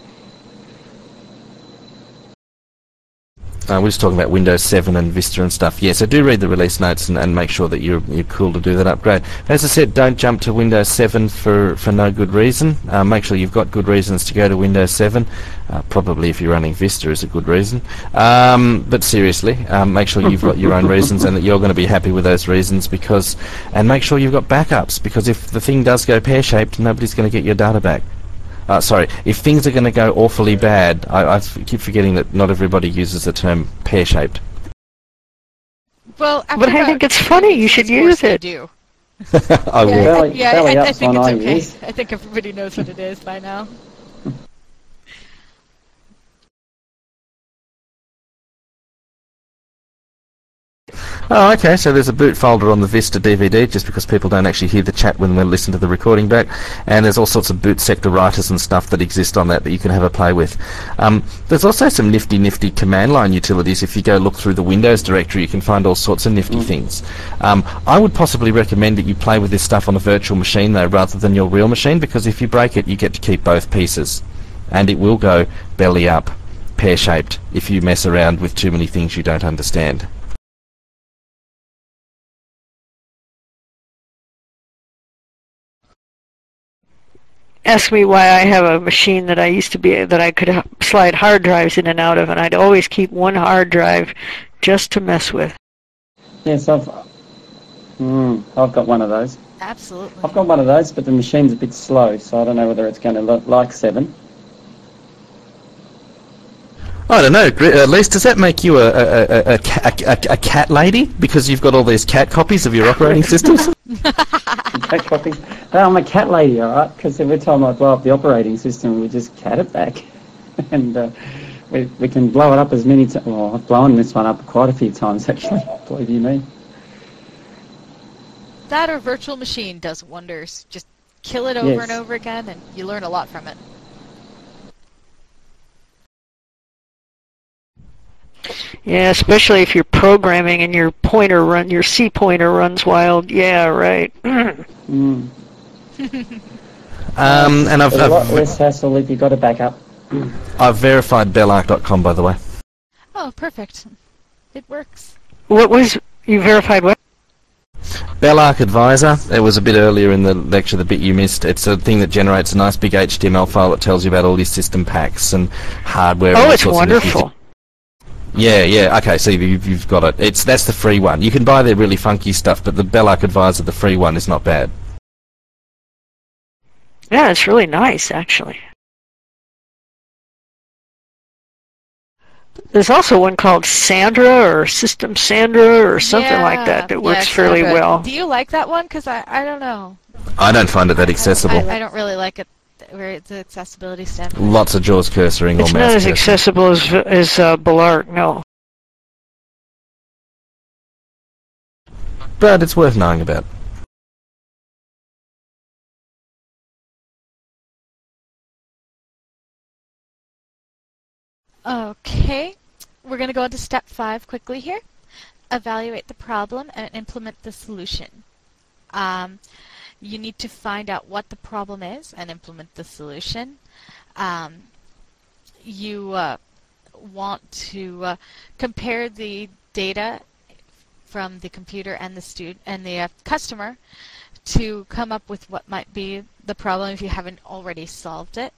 S2: We're just talking about Windows 7 and Vista and stuff. Yeah, so do read the release notes and make sure that you're cool to do that upgrade. As I said, don't jump to Windows 7 for no good reason. Make sure you've got good reasons to go to Windows 7. Probably if you're running Vista is a good reason. But seriously, make sure you've got your own reasons and that you're going to be happy with those reasons and make sure you've got backups, because if the thing does go pear-shaped, nobody's going to get your data back. Sorry, if things are going to go awfully bad, I keep forgetting that not everybody uses the term pear-shaped.
S1: Well,
S4: But I think it's funny. You should use it.
S1: Do.
S2: I will.
S1: I think it's okay.
S3: use.
S1: I think everybody knows what it is by now.
S2: Oh, okay, so there's a boot folder on the Vista DVD, just because people don't actually hear the chat when they listen to the recording back, and there's all sorts of boot sector writers and stuff that exist on that you can have a play with. There's also some nifty command line utilities. If you go look through the Windows directory, you can find all sorts of nifty things. I would possibly recommend that you play with this stuff on a virtual machine, though, rather than your real machine, because if you break it, you get to keep both pieces, and it will go belly up, pear-shaped, if you mess around with too many things you don't understand.
S4: Ask me why I have a machine that I could slide hard drives in and out of, and I'd always keep one hard drive just to mess with.
S3: Yes, I've got one of those.
S1: Absolutely.
S3: I've got one of those, but the machine's a bit slow, so I don't know whether it's going to look like 7.
S2: I don't know. At least does that make you a cat lady because you've got all these cat copies of your operating systems?
S3: Cat copies. Oh, I'm a cat lady, all right, because every time I blow up the operating system, we just cat it back. And we can blow it up as many times. Well, I've blown this one up quite a few times, actually, believe you me.
S1: That or virtual machine does wonders. Just kill it over and over again, and you learn a lot from it.
S4: Yeah, especially if you're programming and your C pointer runs wild. Yeah, right.
S2: And
S3: It's a lot less hassle if you got a backup.
S2: I've verified bellarc.com, by the way.
S1: Oh, perfect. It works.
S4: You verified what?
S2: Bellarc Advisor. It was a bit earlier in the lecture, the bit you missed. It's a thing that generates a nice big HTML file that tells you about all your system packs and hardware.
S4: Oh,
S2: and
S4: it's wonderful.
S2: Yeah. Okay, so you've got it. That's the free one. You can buy their really funky stuff, but the Bellarc Advisor, the free one, is not bad.
S4: Yeah, it's really nice, actually. There's also one called Sandra or System Sandra or something like that works fairly well.
S1: Do you like that one? Because I don't know.
S2: I don't find it that accessible.
S1: I don't really like it where the accessibility standpoint.
S2: Lots of JAWS cursoring or mouse
S4: It's not as
S2: cursing.
S4: accessible as Bellarc, no.
S2: But it's worth knowing about.
S1: Okay, we're going to go on to step 5 quickly here. Evaluate the problem and implement the solution. You need to find out what the problem is and implement the solution. You want to compare the data from the computer and the customer to come up with what might be the problem if you haven't already solved it.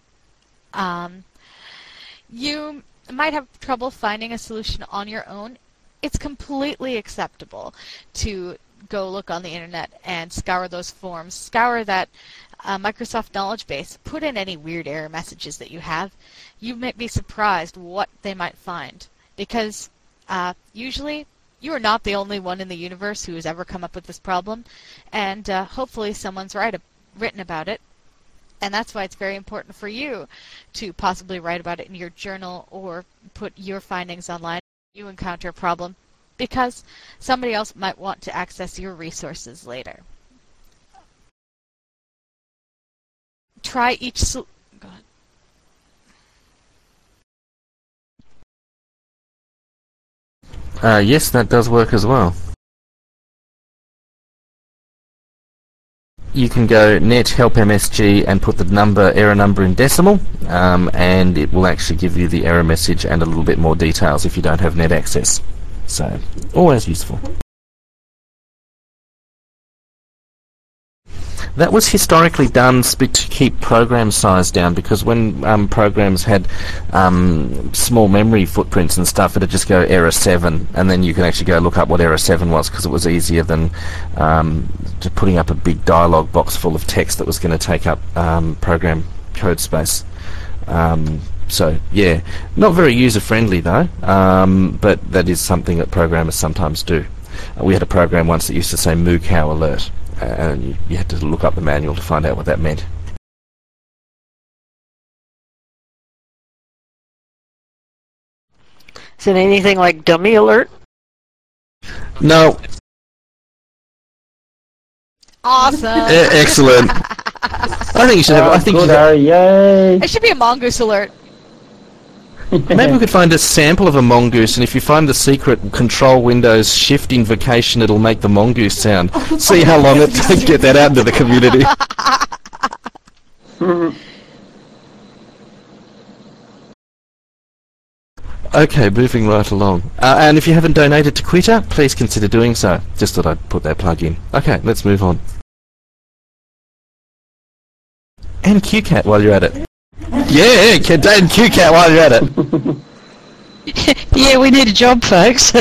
S1: You might have trouble finding a solution on your own. It's completely acceptable to go look on the internet and scour those forums, scour that Microsoft Knowledge Base, put in any weird error messages that you have. You might be surprised what they might find, because usually you are not the only one in the universe who has ever come up with this problem, and hopefully someone's written about it. And that's why it's very important for you to possibly write about it in your journal or put your findings online if you encounter a problem, because somebody else might want to access your resources later. Try each go ahead.
S2: Yes, that does work as well. You can go net help MSG and put the error number in decimal, and it will actually give you the error message and a little bit more details if you don't have net access. So, always useful. That was historically done to keep program size down, because when programs had small memory footprints and stuff, it'd just go error 7, and then you can actually go look up what error 7 was, because it was easier than just putting up a big dialog box full of text that was going to take up program code space. So yeah, not very user-friendly though, but that is something that programmers sometimes do. We had a program once that used to say moo cow alert, and you had to look up the manual to find out what that meant.
S4: Is it anything like dummy alert?
S2: No.
S1: Awesome.
S2: Excellent. I think you should have. I think
S3: good,
S2: you should,
S3: Ari, yay!
S1: It should be a mongoose alert.
S2: maybe we could find a sample of a mongoose, and if you find the secret control Windows shift invocation, it'll make the mongoose sound. See how long it takes to get that out into the community. Okay, moving right along. And if you haven't donated to Quitter, please consider doing so. Just thought I'd put that plug in. Okay, let's move on. And QCat while you're at it. Yeah, and QCat while you're at it.
S7: Yeah, we need a job, folks.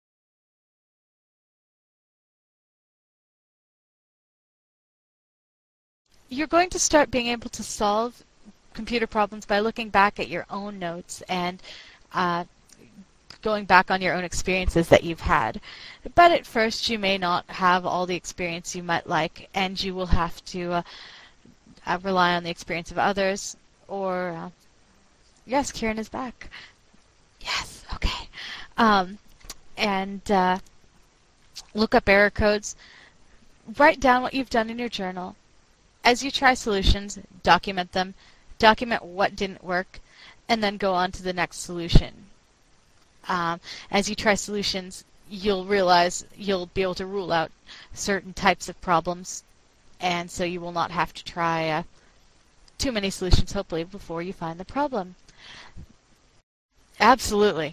S1: You're going to start being able to solve computer problems by looking back at your own notes and going back on your own experiences that you've had. But at first you may not have all the experience you might like, and you will have to rely on the experience of others, or yes, Kieran is back. Yes, okay. And look up error codes. Write down what you've done in your journal. As you try solutions, document them, document what didn't work, and then go on to the next solution. As you try solutions, you'll realize you'll be able to rule out certain types of problems, and so you will not have to try too many solutions, hopefully, before you find the problem. Absolutely.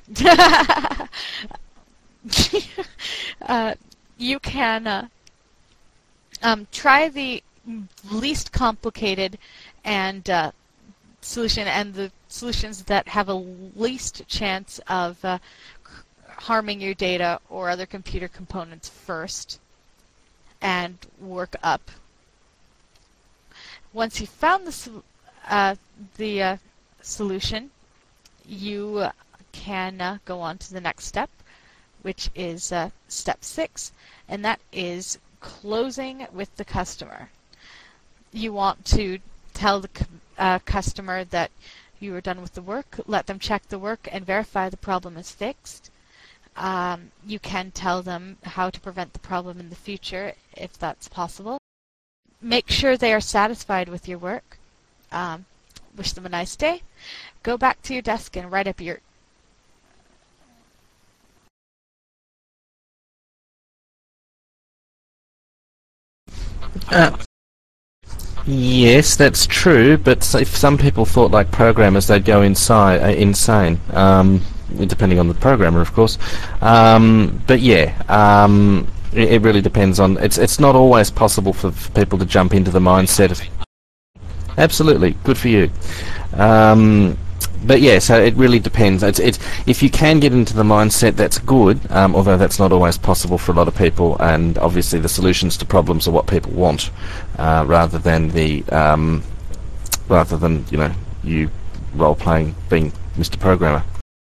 S1: You can try the least complicated and solution, and the solutions that have a least chance of harming your data or other computer components first, and work up. Once you've found the solution, you can go on to the next step, which is step 6, and that is closing with the customer. You want to tell the customer that you are done with the work, let them check the work and verify the problem is fixed. You can tell them how to prevent the problem in the future if that's possible. Make sure they are satisfied with your work. Wish them a nice day. Go back to your desk and write up your...
S2: Yes, that's true, but if some people thought like programmers, they'd go insane, depending on the programmer, of course. But yeah, it really depends on... It's not always possible for people to jump into the mindset of... Absolutely, good for you. But yeah, so it really depends. It's if you can get into the mindset, that's good. Although that's not always possible for a lot of people, and obviously the solutions to problems are what people want, rather than you role playing being Mr. Programmer.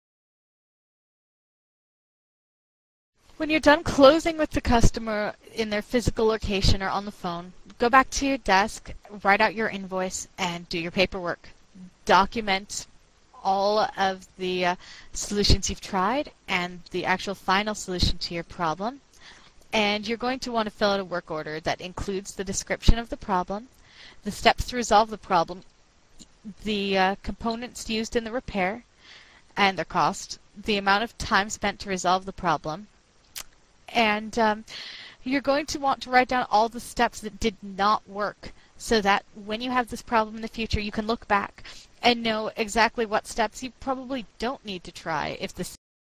S1: When you're done closing with the customer in their physical location or on the phone, go back to your desk, write out your invoice, and do your paperwork. Document all of the solutions you've tried and the actual final solution to your problem. And you're going to want to fill out a work order that includes the description of the problem, the steps to resolve the problem, the components used in the repair and their cost, the amount of time spent to resolve the problem, and you're going to want to write down all the steps that did not work so that when you have this problem in the future, you can look back and know exactly what steps you probably don't need to try if this.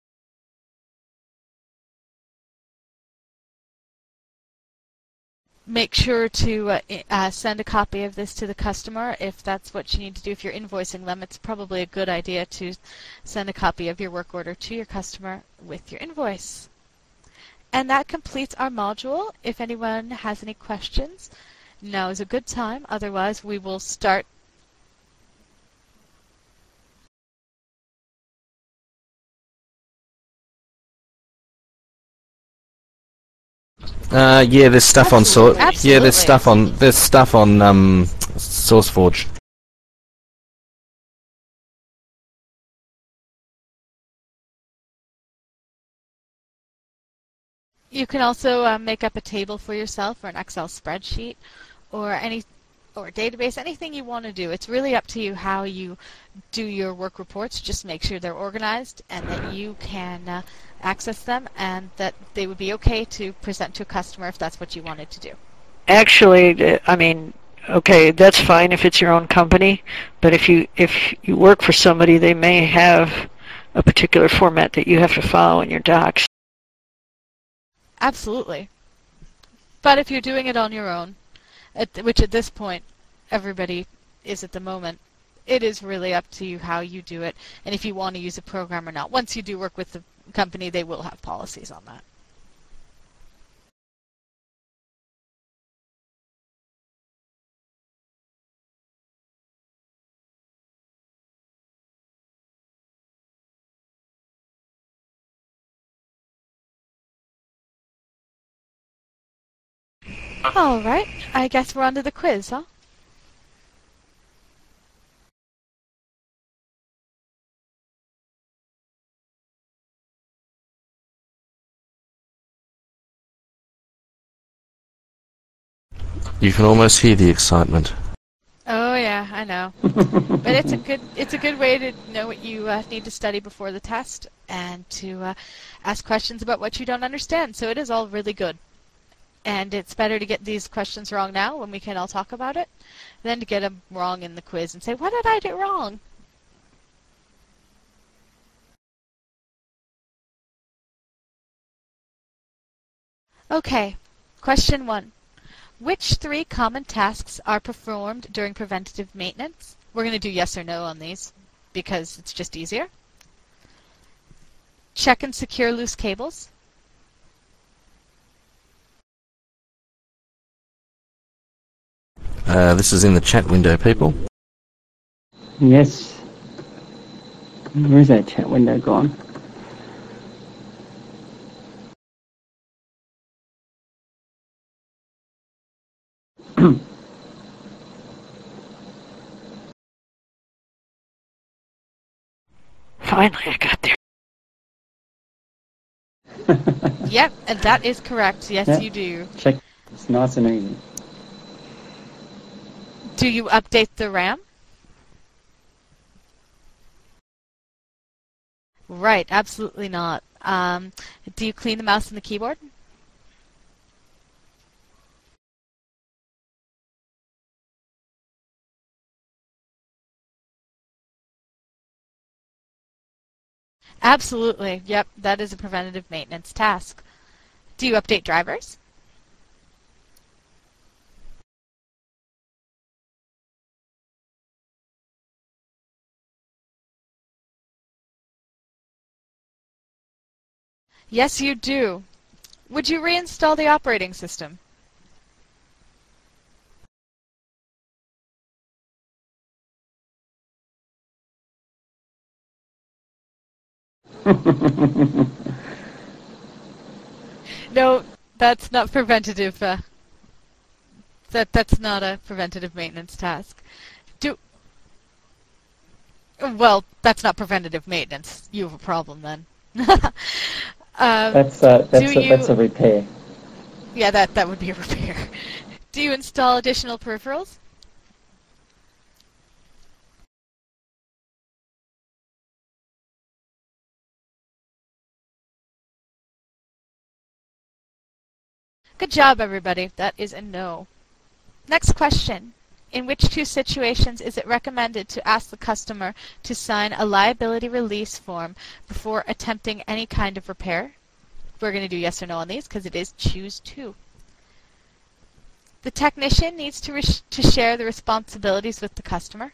S1: Make sure to send a copy of this to the customer if that's what you need to do. If you're invoicing them, it's probably a good idea to send a copy of your work order to your customer with your invoice. And that completes our module. If anyone has any questions, now is a good time. Otherwise, we will start.
S2: Yeah, there's stuff on Source.
S1: Absolutely.
S2: Yeah, there's stuff on SourceForge.
S1: You can also make up a table for yourself or an Excel spreadsheet or or database, anything you want to do. It's really up to you how you do your work reports. Just make sure they're organized and that you can access them and that they would be okay to present to a customer if that's what you wanted to do.
S4: Actually, I mean, okay, that's fine if it's your own company, but if you work for somebody, they may have a particular format that you have to follow in your docs.
S1: Absolutely. But if you're doing it on your own, which at this point everybody is at the moment, it is really up to you how you do it and if you want to use a program or not. Once you do work with the company, they will have policies on that. All right, I guess we're on to the quiz, huh?
S2: You can almost hear the excitement.
S1: Oh yeah, I know. But it's a good way to know what you need to study before the test and to ask questions about what you don't understand. So it is all really good. And it's better to get these questions wrong now when we can all talk about it than to get them wrong in the quiz and say, what did I do wrong? Okay, question 1. Which 3 common tasks are performed during preventative maintenance? We're going to do yes or no on these because it's just easier. Check and secure loose cables.
S2: This is in the chat window, people.
S3: Yes. Where is that chat window gone?
S4: Finally, I got there.
S1: Yep, and that is correct. Yes,
S3: Yeah.
S1: you do.
S3: Check. It's nice and easy.
S1: Do you update the RAM? Right, absolutely not. Do you clean the mouse and the keyboard? Absolutely. Yep, that is a preventative maintenance task. Do you update drivers? Yes, you do. Would you reinstall the operating system? No, that's not preventative. That's not a preventative maintenance task. Well, that's not preventative maintenance. You have a problem then.
S3: That's a repair.
S1: Yeah, that would be a repair. Do you install additional peripherals? Good job, everybody. That is a no. Next question. In which two situations is it recommended to ask the customer to sign a liability release form before attempting any kind of repair? We're going to do yes or no on these because it is choose two. The technician needs to share the responsibilities with the customer.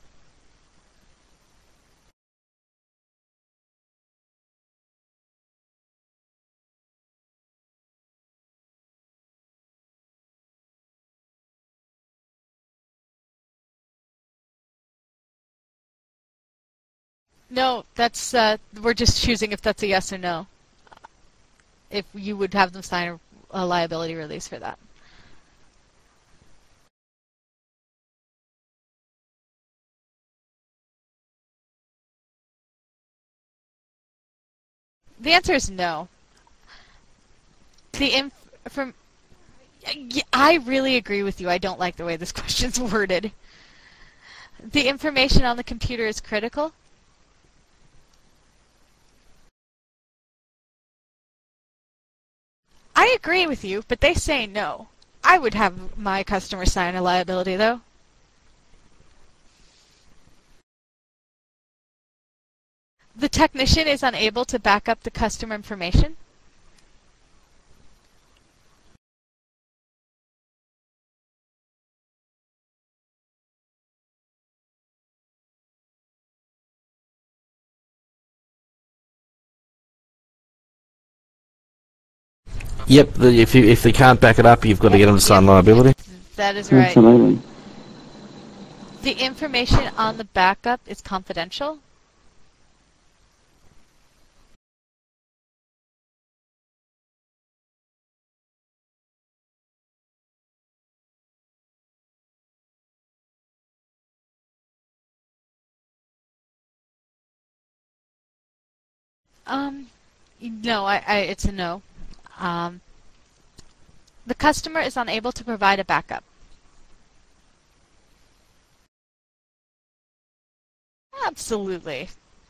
S1: No, that's we're just choosing if that's a yes or no. If you would have them sign a liability release for that. The answer is no. I really agree with you. I don't like the way this question's worded. The information on the computer is critical. I agree with you, but they say no. I would have my customer sign a liability, though. The technician is unable to back up the customer information.
S2: Yep, if they can't back it up, you've got to get them to sign liability.
S1: That is right.
S3: Absolutely.
S1: The information on the backup is confidential. No, it's a no. The customer is unable to provide a backup. Absolutely.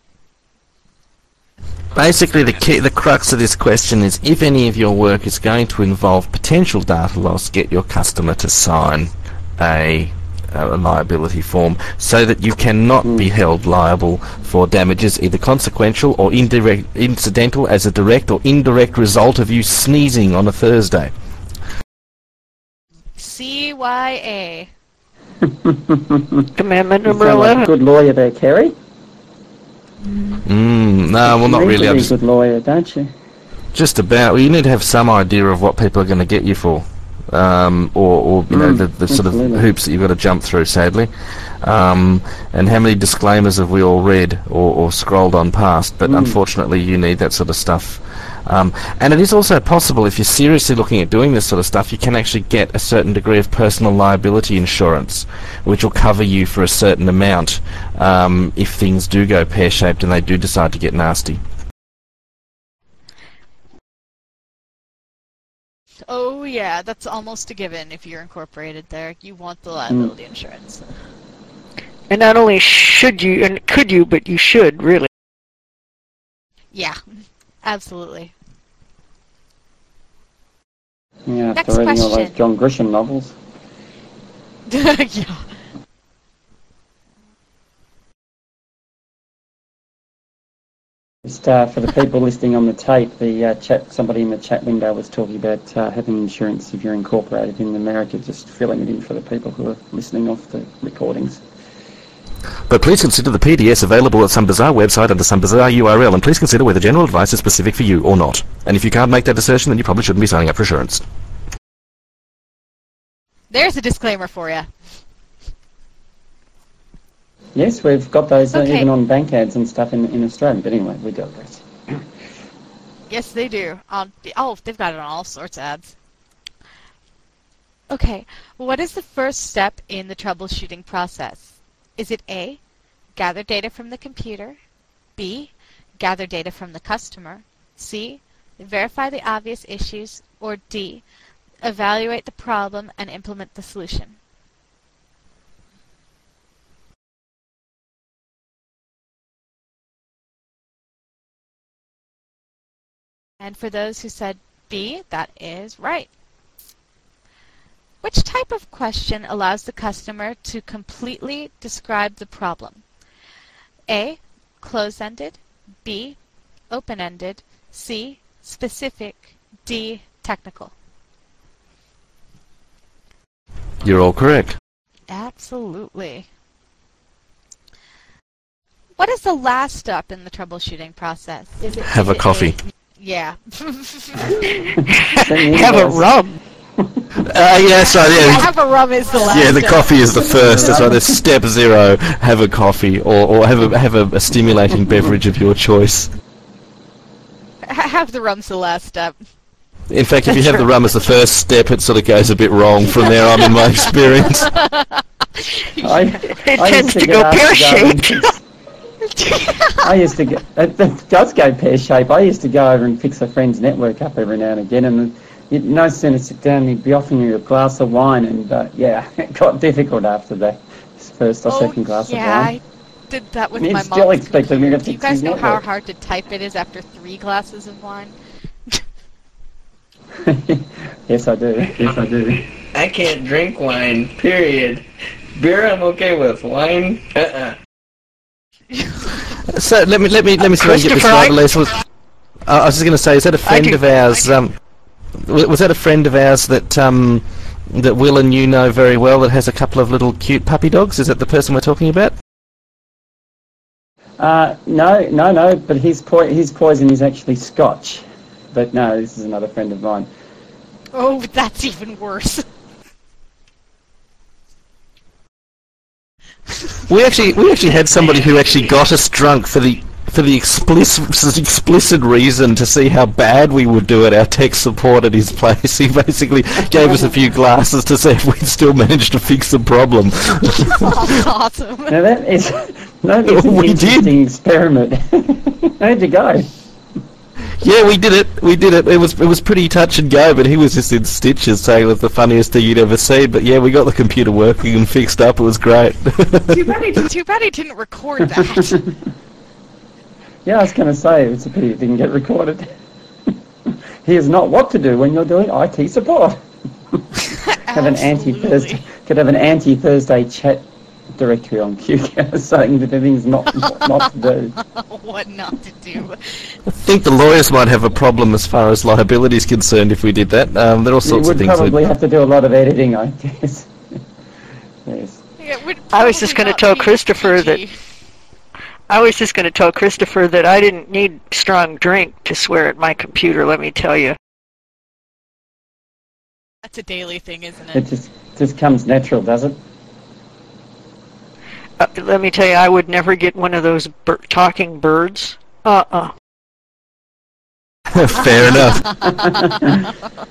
S2: Basically, the crux of this question is if any of your work is going to involve potential data loss, get your customer to sign a liability form so that you cannot be held liable for damages either consequential or incidental as a direct or indirect result of you sneezing on a Thursday.
S1: CYA.
S4: Commandment
S3: You
S4: number
S3: sound like
S4: 11.
S3: a good lawyer there, Kerry.
S2: No, well, not really.
S3: You
S2: I'm
S3: need to be a good lawyer, don't you?
S2: just about. Well, you need to have some idea of what people are going to get you for, or you know the sort of
S3: absolutely.
S2: hoops that you've got to jump through. Sadly, and how many disclaimers have we all read or scrolled on past? But unfortunately, you need that sort of stuff. And it is also possible, if you're seriously looking at doing this sort of stuff, you can actually get a certain degree of personal liability insurance, which will cover you for a certain amount if things do go pear-shaped and they do decide to get nasty.
S1: Oh yeah, that's almost a given if you're incorporated there. You want the liability insurance.
S4: And not only should you, and could you, but you should, really.
S1: Yeah, absolutely.
S3: Yeah,
S1: Next
S3: after reading all those
S1: question.
S3: John Grisham novels.
S1: Yeah.
S3: Just for the people listening on the tape, somebody in the chat window was talking about having insurance if you're incorporated in America, just filling it in for the people who are listening off the recordings.
S2: But please consider the PDS available at some bizarre website under some bizarre URL, and please consider whether general advice is specific for you or not. And if you can't make that assertion, then you probably shouldn't be signing up for insurance.
S1: There's a disclaimer for you.
S3: Yes, we've got those
S1: Okay.
S3: even on bank ads and stuff in Australia. But anyway, we digress.
S1: Yes, they do. They've got it on all sorts of ads. Okay, what is the first step in the troubleshooting process? Is it A, gather data from the computer, B, gather data from the customer, C, verify the obvious issues, or D, evaluate the problem and implement the solution? And for those who said B, that is right. Which type of question allows the customer to completely describe the problem? A, close-ended, B, open-ended, C, specific, D, technical.
S2: You're all correct.
S1: Absolutely. What is the last step in the troubleshooting process?
S2: Have a coffee.
S1: Yeah.
S4: Have a rum.
S2: Yes, yeah.
S1: Have a rum is the last
S2: Yeah, the
S1: step.
S2: coffee is the first. That's right. There's step 0. Have a coffee, or have a stimulating beverage of your choice.
S1: Have the rum's the last step.
S2: In fact, if you have the rum as the first step, it sort of goes a bit wrong from there on, in my experience.
S4: It tends to go pear-shaped.
S3: I used to get, it does go pear-shaped. I used to go over and fix a friend's network up every now and again, and you'd no sooner sit down, he'd be offering you a glass of wine, and yeah, it got difficult after that first or second glass of wine.
S1: Yeah, I did that with
S3: You'd
S1: my
S3: still
S1: mom's
S3: expect me to
S1: computer. Do you
S3: fix
S1: guys
S3: his
S1: know how
S3: network.
S1: hard to type it is after 3 glasses of wine?
S3: Yes, I do. Yes, I do.
S5: I can't drink wine, period. Beer I'm okay with. Wine,
S2: So let me see if I can get this
S4: Christopher,
S2: right. Elise. I was just going to say, is that a friend of ours? Was that a friend of ours that that Will and you know very well that has a couple of little cute puppy dogs? Is that the person we're talking about?
S3: No, but his poison is actually Scotch. But no, this is another friend of mine.
S1: Oh, that's even worse.
S2: We actually had somebody who actually got us drunk for the explicit reason to see how bad we would do at our tech support at his place. He basically gave us a few glasses to see if we'd still manage to fix the problem.
S1: Oh, awesome.
S3: Now that is an
S2: We did.
S3: interesting experiment. How'd you go?
S2: Yeah, we did it. It was pretty touch and go, but he was just in stitches, saying it was the funniest thing you'd ever seen. But yeah, we got the computer working and fixed up. It was great.
S1: Too bad he didn't record that.
S3: Yeah, I was going to say, it's a pity it didn't get recorded. Here's not what to do when you're doing IT support. Have an
S1: Absolutely.
S3: could have an anti-Thursday chat directory on QCAS saying that everything's not to do.
S1: What not to do.
S2: I think the lawyers might have a problem as far as liability is concerned if we did that. There are all
S3: You
S2: sorts of
S3: would
S2: things.
S3: probably have to do a lot of editing, I guess. Yes.
S1: Yeah, it would
S4: I was just
S1: probably
S4: gonna
S1: not
S4: tell
S1: be
S4: Christopher that-
S1: PG.
S4: I was just going to tell Christopher that I didn't need strong drink to swear at my computer, let me tell you.
S1: That's a daily thing, isn't
S3: It
S1: it?
S3: just comes natural, does it?
S4: Let me tell you, I would never get one of those talking birds.
S2: Fair enough.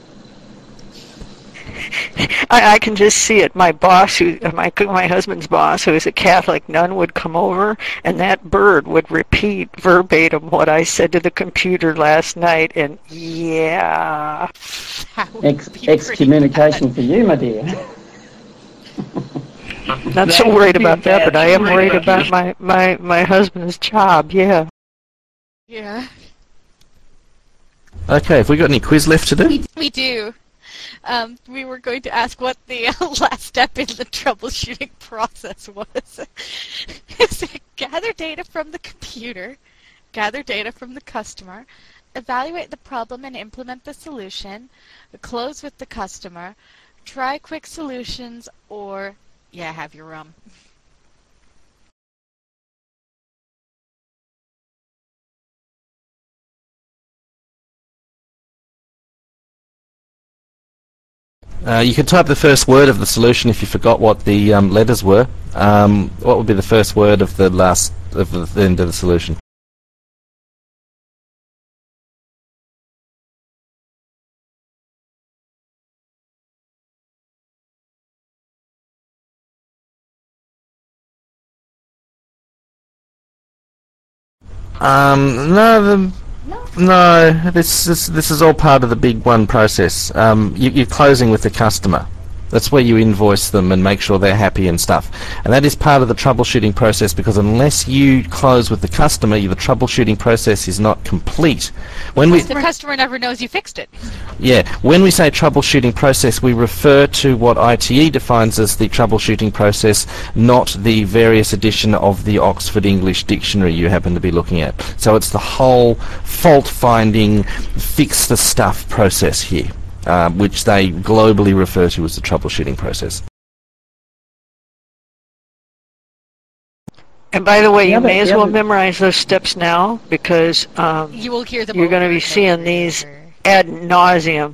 S4: I can just see it. My boss, my husband's boss, who is a Catholic nun, would come over, and that bird would repeat verbatim what I said to the computer last night. And yeah,
S1: That would be pretty
S3: Excommunication for you, my dear.
S4: not so worried about that, but I am worried about my husband's job. Yeah.
S1: bad. Yeah,
S2: Okay, have we got any quiz left to do?
S1: we do. We were going to ask what the last step in the troubleshooting process was. Is it gather data from the computer, gather data from the customer, evaluate the problem and implement the solution, close with the customer, try quick solutions, or, yeah, have your rum.
S2: You could type the first word of the solution if you forgot what the letters were. What would be the first word of the end of the solution? No. This is all part of the big one process. You're closing with the customer. That's where you invoice them and make sure they're happy and stuff. And that is part of the troubleshooting process, because unless you close with the customer, the troubleshooting process is not complete. When
S1: the customer never knows you fixed it.
S2: Yeah, when we say troubleshooting process, we refer to what ITE defines as the troubleshooting process, not the various edition of the Oxford English Dictionary you happen to be looking at. So it's the whole fault-finding, fix-the-stuff process here. Which they globally refer to as the troubleshooting process.
S4: And by the way, you may as well memorize those steps now, because
S1: you will hear them.
S4: You're going to be seeing these ad nauseum.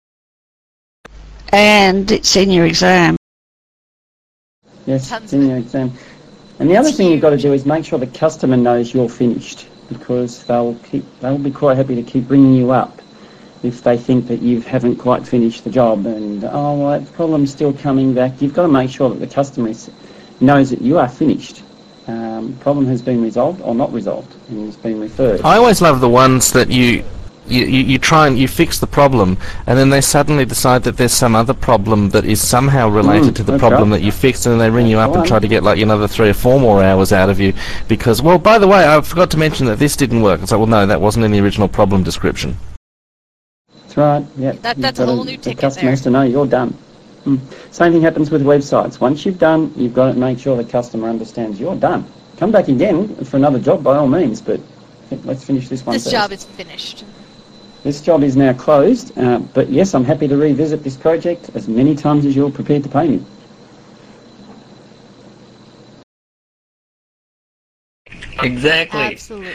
S7: And it's in your exam.
S3: Yes, it's in your exam. And the other thing you've got to do is make sure the customer knows you're finished, because they'll be quite happy to keep bringing you up if they think that you haven't quite finished the job and, that problem's still coming back. You've got to make sure that the customer knows that you are finished. Problem has been resolved or not resolved and has been referred.
S2: I always love the ones that you try and you fix the problem, and then they suddenly decide that there's some other problem that is somehow related to the problem that you fixed, and they ring you up and try to get like another 3 or 4 more hours out of you because, well, by the way, I forgot to mention that this didn't work. It's like, well, no, that wasn't in the original problem description.
S3: That's right, yeah.
S1: That's a whole new ticket.
S3: The customer has to know you're done. Same thing happens with websites. Once you've done, you've got to make sure the customer understands you're done. Come back again for another job by all means, but let's finish this one first.
S1: This job is finished.
S3: This job is now closed, but yes, I'm happy to revisit this project as many times as you're prepared to pay me.
S5: Exactly.
S1: Absolutely.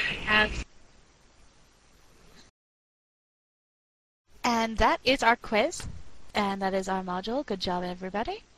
S1: And that is our quiz, and that is our module. Good job, everybody.